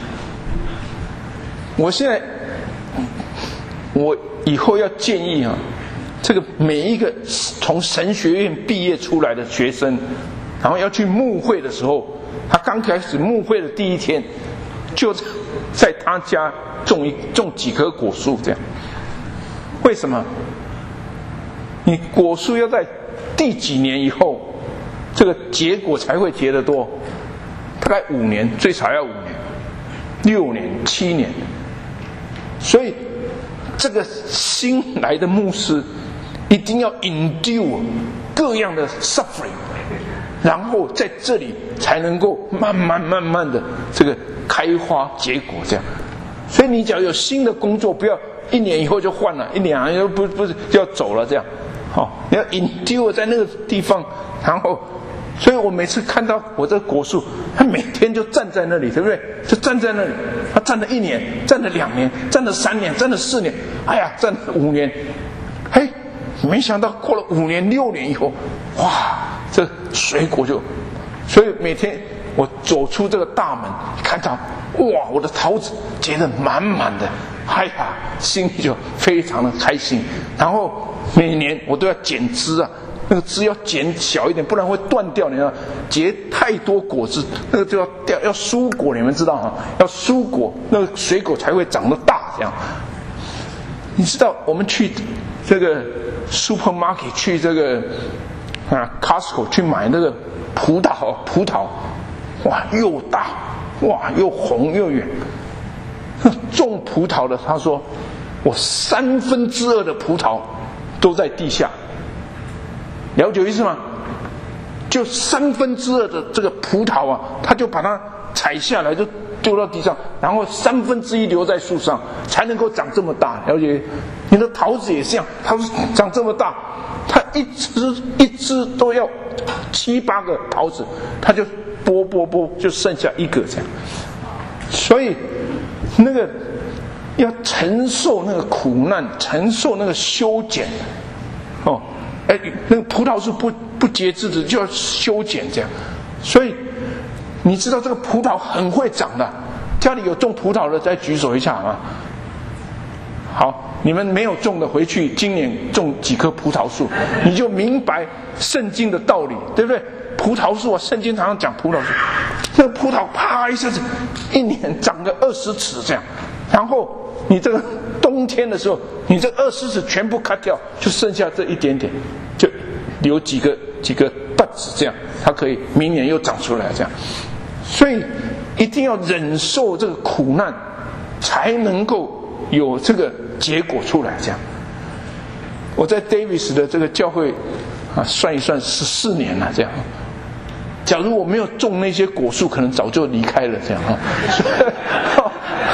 我现在，我以后要建议啊，这个每一个从神学院毕业出来的学生，然后要去牧会的时候，他刚开始牧会的第一天，就在他家种一种几棵果树，这样。为什么？你果树要在第几年以后，这个结果才会结得多？大概五年，最少要五年、六年、七年。所以，这个新来的牧师一定要 endure 各样的 suffering， 然后在这里才能够慢慢慢慢的这个开花结果。这样，所以你只要有新的工作，不要一年以后就换了，一年又不不是就要走了这样。好、哦，你要 endure 在那个地方，然后，所以我每次看到我这个果树，他每天就站在那里，对不对？就站在那里，他站了一年，站了两年，站了三年，站了四年，哎呀，站了五年，嘿，没想到过了五年、六年以后，哇，这水果就，所以每天我走出这个大门，看到哇，我的桃子结得满满的，哎呀，心里就非常的开心。然后每年我都要剪枝啊，那个枝要剪小一点，不然会断掉。你知道，结太多果子，那个就要掉，要蔬果，你们知道哈？要蔬果，那个水果才会长得大。这样，你知道我们去这个 supermarket 去这个啊 Costco 去买那个葡萄，葡萄，哇，又大，哇，又红又圆。种葡萄的他说，我三分之二的葡萄都在地下。了解意思吗？就三分之二的这个葡萄啊，他就把它采下来，就丢到地上，然后三分之一留在树上，才能够长这么大。了解？你的桃子也是这样，它长这么大，它一枝一枝都要七八个桃子，它就剥剥剥，就剩下一个这样。所以那个要承受那个苦难，承受那个修剪，哦。哎，那个葡萄树不不结枝子就要修剪这样，所以你知道这个葡萄很会长的。家里有种葡萄的再举手一下啊！好，你们没有种的回去今年种几棵葡萄树，你就明白圣经的道理，对不对？葡萄树啊，圣经常常讲葡萄树，那个葡萄啪一下子一年长个二十尺这样，然后你这个冬天的时候，你这二十尺全部砍掉，就剩下这一点点，就留几个几个段子这样，它可以明年又长出来这样。所以一定要忍受这个苦难，才能够有这个结果出来这样。我在 Davis 的这个教会啊，算一算十四年了这样。假如我没有种那些果树，可能早就离开了这样啊。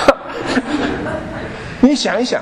你想一想，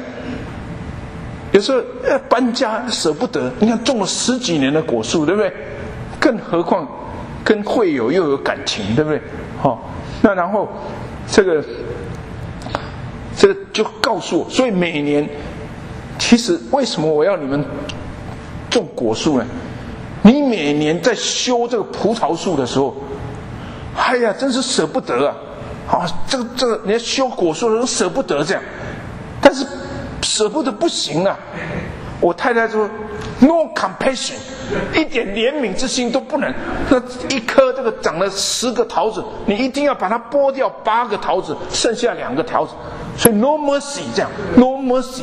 有时候搬家舍不得，你看种了十几年的果树，对不对？ 更何况跟会友又有感情，对不对？哦，那然后这个这个就告诉我，所以每年其实为什么我要你们种果树呢？你每年在修这个葡萄树的时候，哎呀，真是舍不得啊！啊，这个这个，你要修果树的时候舍不得这样，但是舍不得不行啊！我太太说 ，no compassion， 一点怜悯之心都不能。那一颗这个长了十个桃子，你一定要把它剥掉八个桃子，剩下两个桃子，所以 no mercy 这样 ，no mercy。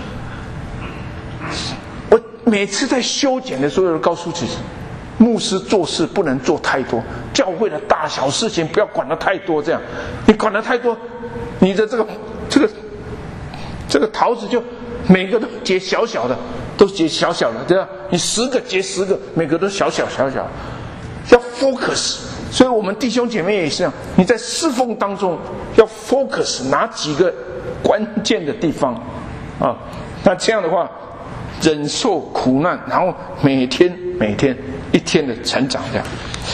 我每次在修剪的时候，都告诉自己，牧师做事不能做太多，教会的大小事情不要管得太多，这样你管得太多，你的这个这个这个桃子就每个都结小小的，都结小小的，对吧？你十个结十个，每个都小小小小，要 focus。所以我们弟兄姐妹也是这样，你在侍奉当中要 focus 哪几个关键的地方啊？那这样的话，忍受苦难，然后每天每天一天的成长，这样。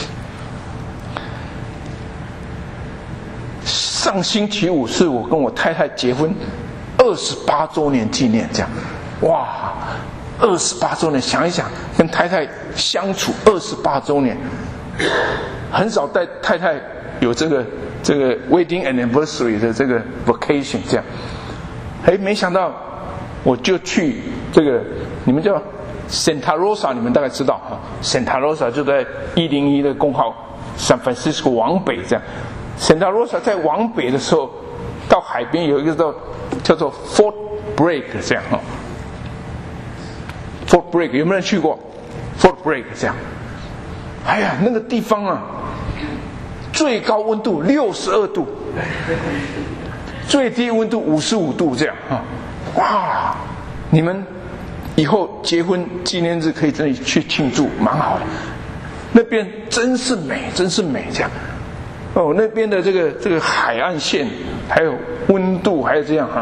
上星期五是我跟我太太结婚二十八周年纪念，这样，哇，二十八周年，想一想，跟太太相处二十八周年，很少带太太有这个这个 wedding anniversary 的这个 vacation 这样，哎，没想到我就去这个你们叫 Santa Rosa， 你们大概知道哈 ，Santa Rosa 就在一零一的公号 San Francisco 往北这样。Santa Rosa 在往北的时候，到海边有一个叫叫做 Fort Bragg 这样哈。Fort Bragg 有没有人去过 ？Fort Bragg 这样，哎呀，那个地方啊，最高温度六十二度，最低温度五十五度这样哈。哇，你们以后结婚纪念日可以这里去庆祝，蛮好的。那边真是美，真是美这样。哦，那边的这个这个海岸线，还有温度，还有这样哈。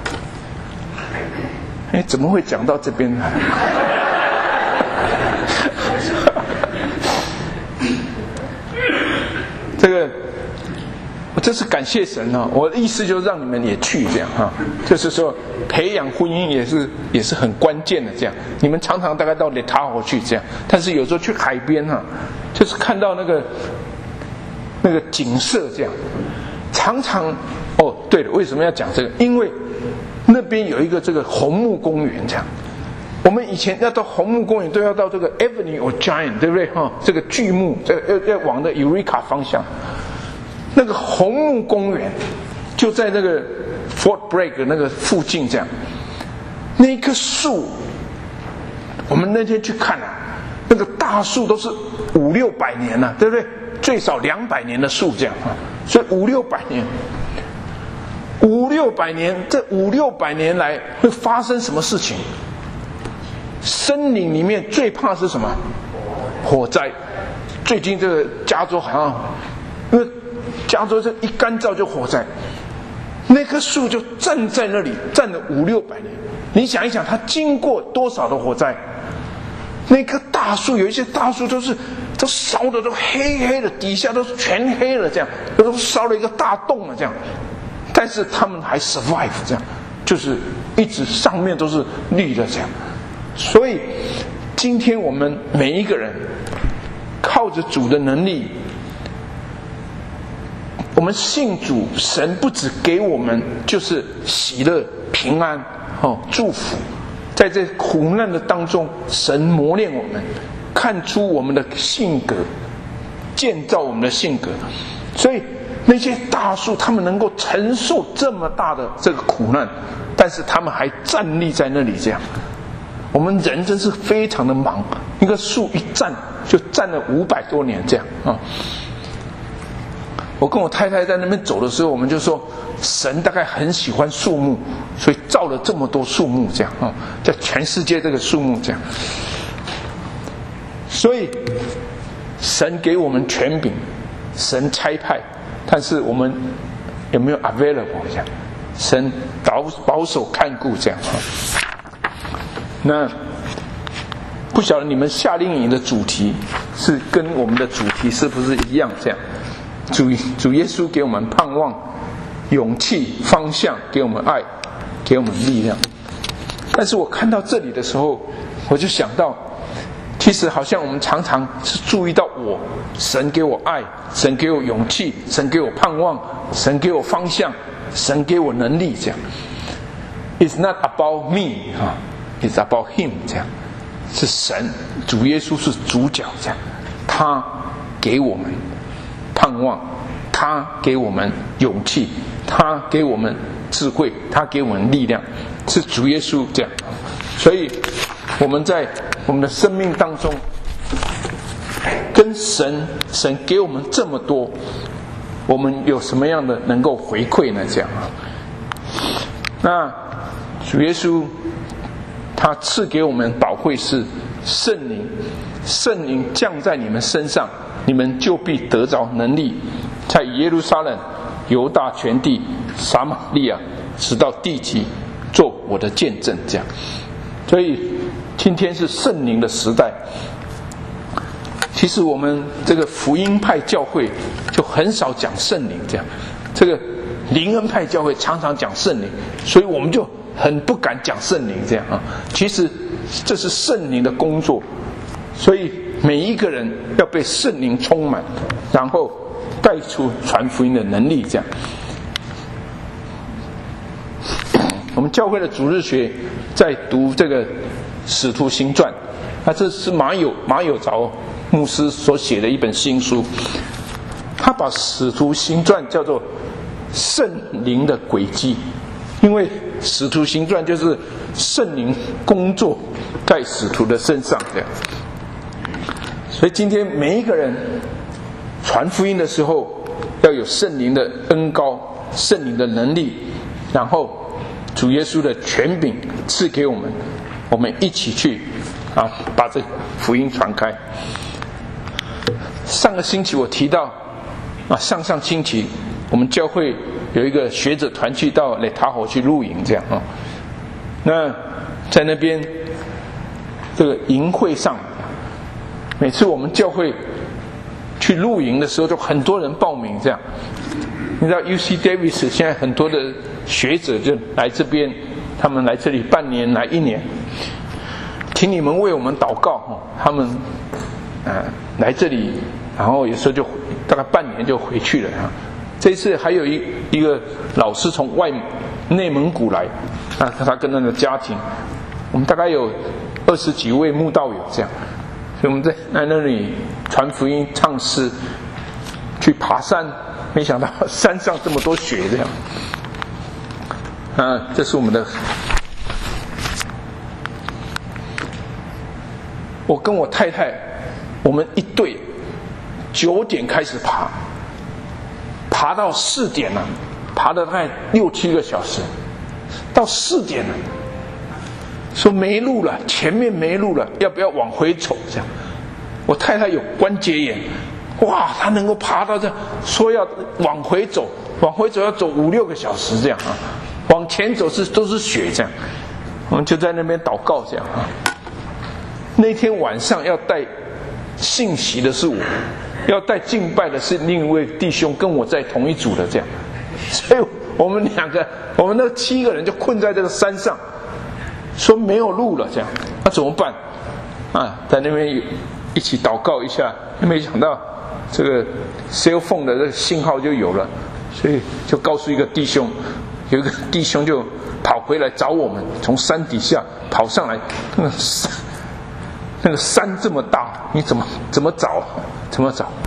哎，怎么会讲到这边呢？这个，我真是感谢神啊！我的意思就是让你们也去这样哈，就是说培养婚姻也是也是很关键的这样。你们常常大概到雷塔河去这样，但是有时候去海边哈，就是看到那个那个景色这样，常常哦，对了，为什么要讲这个？因为那边有一个这个红木公园这样。我们以前要到红木公园都要到这个 Avenue of Giant， 对不对哈？这个巨木，这个要要往的 Eureka 方向。那个红木公园就在那个 Fort Bragg 那个附近这样。那棵树，我们那天去看啊，那个大树都是五六百年了、啊，对不对？最少两百年的树这样啊，所以五六百年。五六百年，这五六百年来会发生什么事情？森林里面最怕是什么？火灾。最近这个加州好像，因为加州这一干燥就火灾，那棵树就站在那里，站了五六百年。你想一想，它经过多少的火灾？那棵大树，有一些大树都是都烧的都黑黑的，底下都全黑了，这样都烧了一个大洞了，这样。但是他们还 survive 这样，就是一直上面都是绿的这样。所以今天我们每一个人靠着主的能力，我们信主，神不只给我们就是喜乐、平安、哦祝福，在这苦难的当中，神磨练我们，看出我们的性格，建造我们的性格。所以那些大树，他们能够承受这么大的这个苦难，但是他们还站立在那里这样。我们人真是非常的忙，一个树一站就站了五百多年这样啊。我跟我太太在那边走的时候，我们就说，神大概很喜欢树木，所以造了这么多树木这样啊，在全世界这个树木这样。所以神给我们权柄，神差派，但是我们有没有 available 这样？神保保守看顾这样啊。那不晓得你们夏令营的主题是跟我们的主题是不是一样？这样，主主耶稣给我们盼望、勇气、方向，给我们爱，给我们力量。但是我看到这里的时候，我就想到，其实好像我们常常是注意到我，神给我爱，神给我勇气，神给我盼望，神给我方向，神给我能力，这样。It's not about me 啊 ，It's about Him 这样，是神主耶稣是主角这样，他给我们盼望，他给我们勇气，他给我们智慧，他给我们力量，是主耶稣这样。所以我们在我们的生命当中，跟神神给我们这么多，我们有什么样的能够回馈呢？这样啊，那主耶稣他赐给我们宝贵是圣灵，圣灵降在你们身上，你们就必得着能力，在耶路撒冷、犹大全地、撒玛利亚，直到地极，做我的见证。这样，所以今天是圣灵的时代。其实我们这个福音派教会就很少讲圣灵，这样，这个灵恩派教会常常讲圣灵，所以我们就很不敢讲圣灵这样啊。其实这是圣灵的工作，所以每一个人要被圣灵充满，然后带出传福音的能力这样。我们教会的主日学在读这个使徒行传，那这是马有马有凿牧师所写的一本新书，他把使徒行传叫做圣灵的轨迹，因为使徒行传就是圣灵工作在使徒的身上这样。所以今天每一个人传福音的时候，要有圣灵的恩膏、圣灵的能力，然后主耶稣的权柄赐给我们，我们一起去啊，把这福音传开。上个星期我提到啊，上上星期我们教会有一个学者团去到雷塔河去露营，这样啊。那在那边这个营会上，每次我们教会去露营的时候，就很多人报名这样。你知道 U C Davis 现在很多的学者就来这边，他们来这里半年，来一年，请你们为我们祷告。他们呃来这里，然后有时候就大概半年就回去了啊。这一次还有一一个老师从外内蒙古来，啊，他跟他的家庭，我们大概有二十几位慕道友这样，所以我们在在那里传福音、唱诗，去爬山，没想到山上这么多雪这样。啊，这是我们的，我跟我太太，我们一队九点开始爬。爬到四点了，爬了大概六七个小时，到四点了，说没路了，前面没路了，要不要往回走？这样，我太太有关节炎，哇，她能够爬到这，说要往回走，往回走要走五六个小时这样啊，往前走是都是雪这样，我们就在那边祷告这样啊。那天晚上要带信息的是我。要带敬拜的是另一位弟兄，跟我在同一组的这样，所以我们两个，我们那七个人就困在这个山上，说没有路了这样，那怎么办？啊，在那边一起祷告一下，没想到这个 cell phone 的这个信号就有了，所以就告诉一个弟兄，有一个弟兄就跑回来找我们，从山底下跑上来，那个山那个山这么大，你怎么怎么找？怎么找？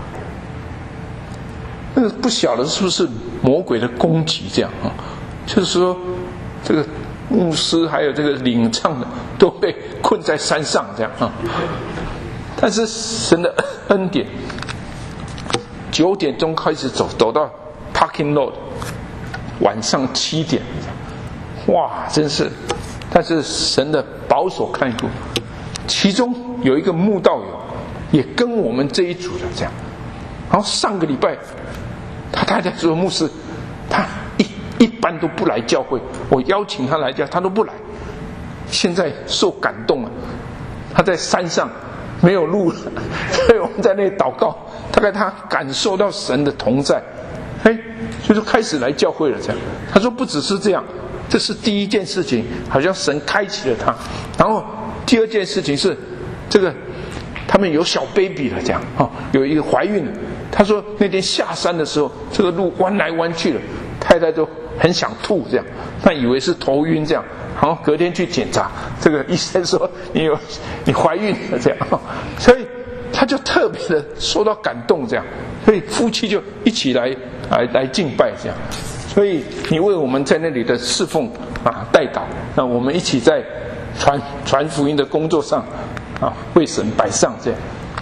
那个不晓得是不是魔鬼的攻击这样啊？就是说，这个牧师还有这个领唱的都被困在山上这样啊。但是神的恩典，九点钟开始走，走到 parking lot， 晚上七点，哇，真是！但是神的保守看顾，其中有一个慕道友。也跟我们这一组的这样，然后上个礼拜，他太太说牧师，他一一般都不来教会，我邀请他来教，他都不来。现在受感动了， 他在山上没有路了，所以我们在那里祷告，大概他感受到神的同在，哎，所以就开始来教会了。这样，他说不只是这样，这是第一件事情，好像神开启了他。然后第二件事情是，这个他们有小 baby 了，这样啊、哦，有一个怀孕了。他说那天下山的时候，这个路弯来弯去了，太太就很想吐，这样，他以为是头晕这样。然后隔天去检查，这个医生说你有你怀孕了这样，所以他就特别的受到感动这样，所以夫妻就一起来来来敬拜这样。所以你为我们在那里的侍奉啊代祷，那我们一起在传传福音的工作上啊为神摆上这样。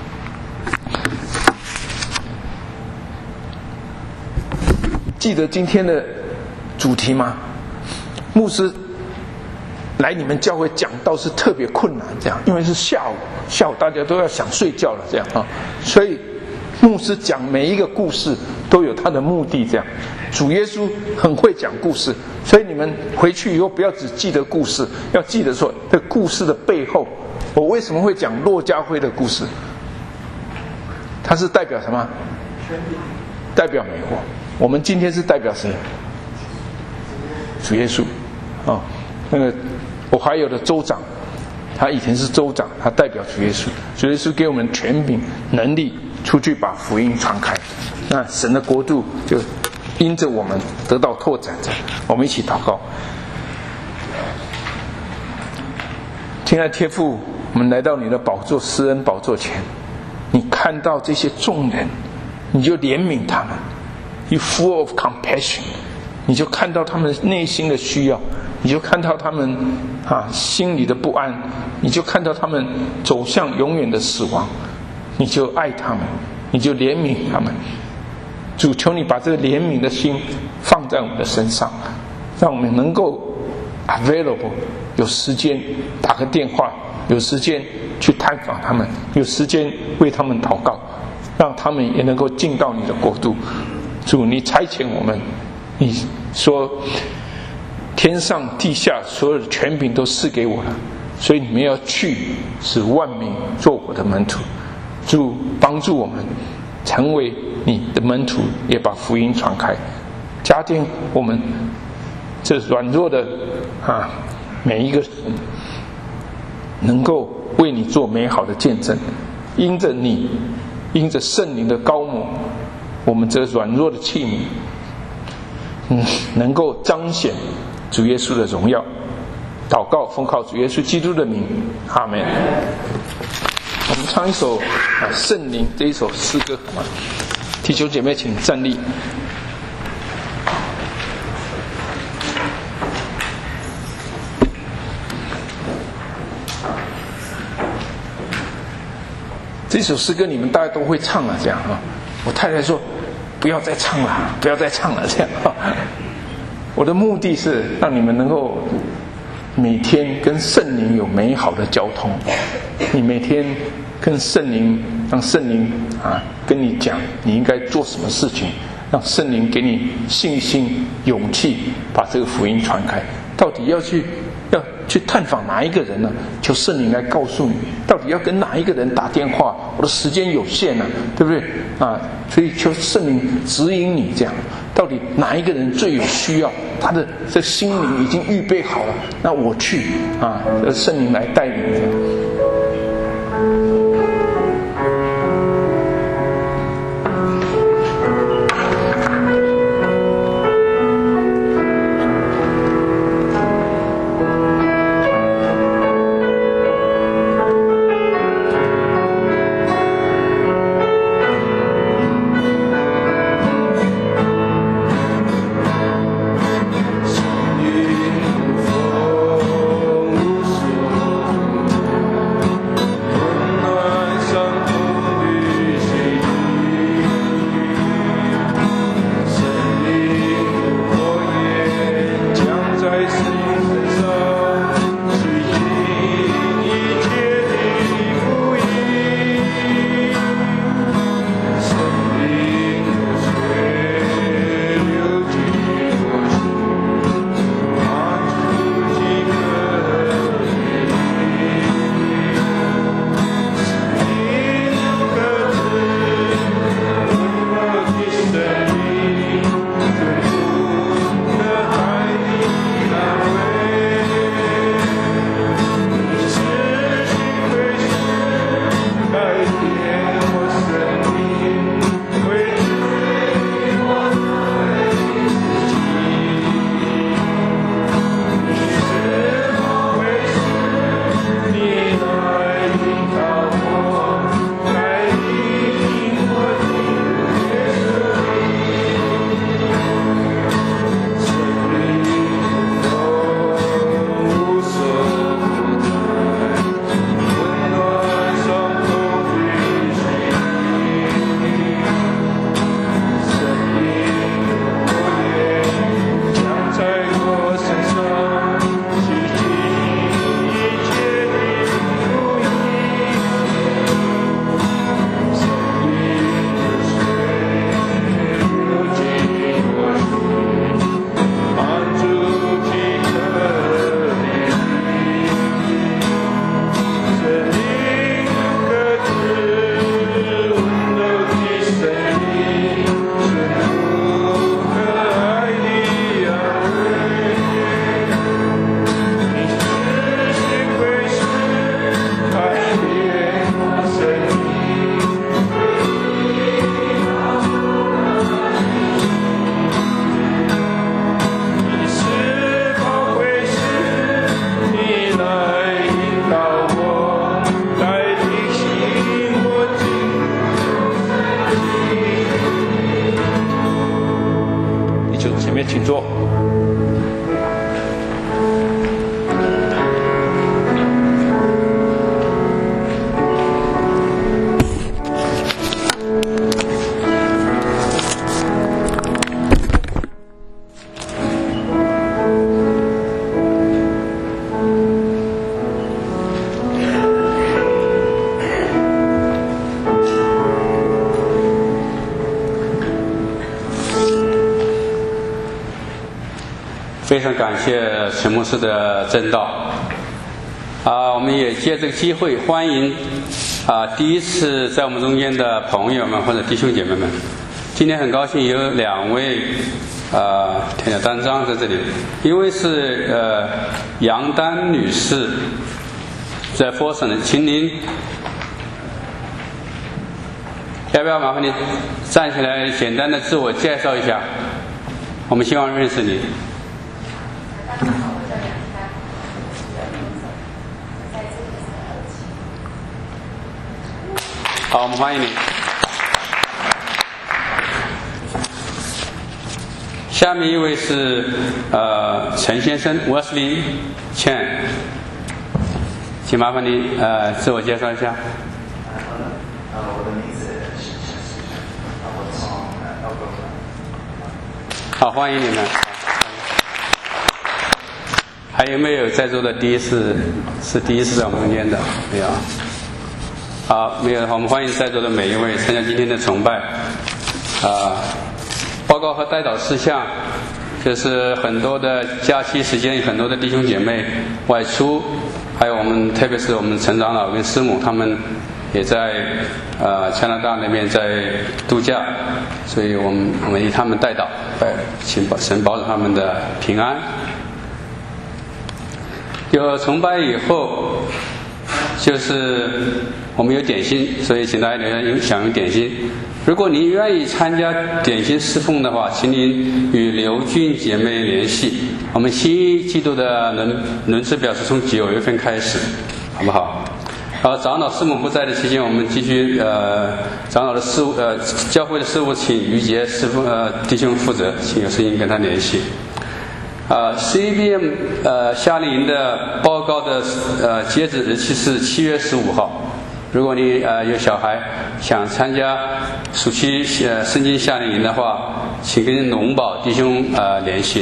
记得今天的主题吗？牧师来你们教会讲道是特别困难，这样，因为是下午，下午大家都要想睡觉了，这样啊，所以牧师讲每一个故事都有他的目的，这样。主耶稣很会讲故事，所以你们回去以后不要只记得故事，要记得说这故事的背后，我为什么会讲骆家辉的故事？它是代表什么？代表美国。我们今天是代表谁？主耶稣啊、哦，那个我还有的州长，他以前是州长，他代表主耶稣，主耶稣给我们权柄能力出去把福音传开，那神的国度就因着我们得到拓展着。我们一起祷告。亲爱的天父，我们来到你的宝座施恩宝座前，你看到这些众人，你就怜悯他们， You full of compassion， 你就看到他们内心的需要，你就看到他们啊心里的不安，你就看到他们走向永远的死亡，你就爱他们，你就怜悯他们。主，求你把这个怜悯的心放在我们的身上，让我们能够 available， 有时间打个电话，有时间去探访他们，有时间为他们祷告，让他们也能够进到你的国度。主，你差遣我们，你说天上地下所有的权柄都赐给我了，所以你们要去使万民做我的门徒。主，帮助我们成为你的门徒，也把福音传开，加添我们这软弱的啊每一个人，能够为你做美好的见证。因着你，因着圣灵的膏抹，我们这软弱的器皿，嗯，能够彰显主耶稣的荣耀。祷告奉靠主耶稣基督的名，阿们。我们唱一首啊圣灵这一首诗歌，好吗？弟兄姐妹请站立。这首诗歌你们大家都会唱了，这样啊。我太太说不要再唱了，不要再唱了，这样啊。我的目的是让你们能够每天跟圣灵有美好的交通，你每天跟圣灵，让圣灵啊跟你讲你应该做什么事情，让圣灵给你信心勇气，把这个福音传开。到底要去要去探访哪一个人呢？求圣灵来告诉你，到底要跟哪一个人打电话？我的时间有限呢、啊，对不对啊？所以求圣灵指引你，这样到底哪一个人最有需要？他的这心灵已经预备好了，那我去啊，圣灵来带领这样。 风无所坐。 非常感谢陈牧师的证道啊！我们也借这个机会欢迎啊第一次在我们中间的朋友们或者弟兄姐妹们。今天很高兴有两位啊填了单张在这里，一位是呃杨丹女士，在佛省的，请您要不要麻烦您站起来简单的自我介绍一下，我们希望认识你。好，我们欢迎你。下面一位是呃陈先生 Wesley Chen， 请麻烦你呃自我介绍一下。 呃，我的名字是陈思成，我从澳洲来。 好，欢迎你们。还有没有在座的第一次是第一次在我们中间的？没有。好，没有的话，我们欢迎在座的每一位参加今天的崇拜。啊，报告和代祷事项，就是很多的假期时间，很多的弟兄姐妹外出，还有我们特别是我们陈长老跟师母他们也在呃加拿大那边在度假，所以我们我们以他们代祷，呃，请神保守他们的平安。有崇拜以后，就是我们有点心，所以请大家留下享用点心。如果您愿意参加点心侍奉的话，请您与刘俊姐妹联系。我们新一季度的轮轮次表是从九月份开始，好不好？然后长老师母不在的期间，我们继续呃长老的事务呃教会的事务，请于杰师傅呃弟兄负责，请有事情跟他联系。呃 C B M 呃夏令营的报告的呃截止日期是七月十五号。如果你呃有小孩想参加暑期呃圣经夏令营的话，请跟龙宝弟兄呃联系。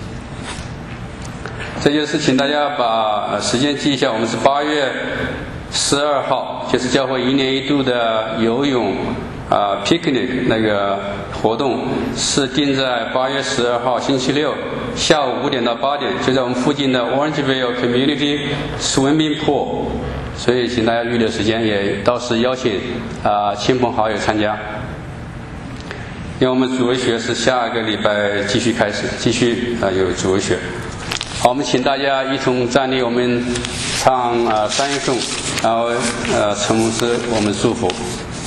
这就是请大家把、呃、时间记一下，我们是八月十二号，就是教会一年一度的游泳啊、呃、picnic 那个活动是定在八月十二号星期六下午五点到八点，就在我们附近的 Orangeville Community Swimming Pool， 所以请大家预留时间，也到时邀请啊、呃、亲朋好友参加。因为我们主日学是下个礼拜继续开始，继续啊、呃、有主日学。好，我们请大家一同站立，我们唱啊、呃、三颂，然后呃陈牧师我们祝福。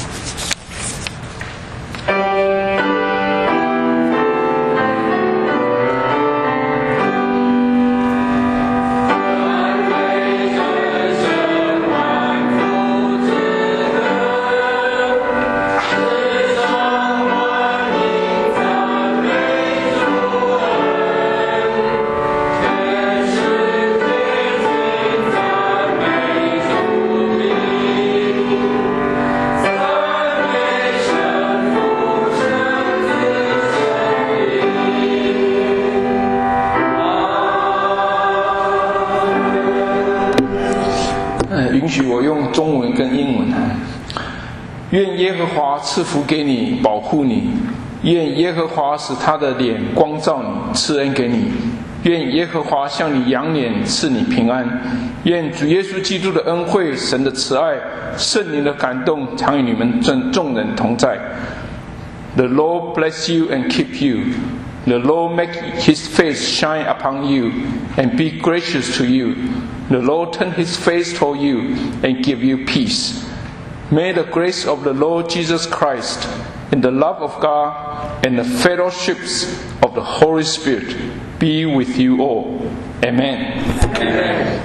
愿耶和华赐福给你，保护你；愿耶和华使他的脸光照你，赐恩给你；愿耶和华向你扬脸，赐你平安；愿主耶稣基督的恩惠、神的慈爱、圣灵的感动，常与你们众众人同在。The Lord bless you and keep you. The Lord make his face shine upon you and be gracious to you. The Lord turn his face toward you and give you peace.May the grace of the Lord Jesus Christ and the love of God and the fellowships of the Holy Spirit be with you all. Amen. Amen.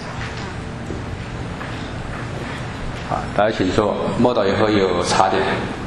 好，大家请坐。默祷以后有茶点。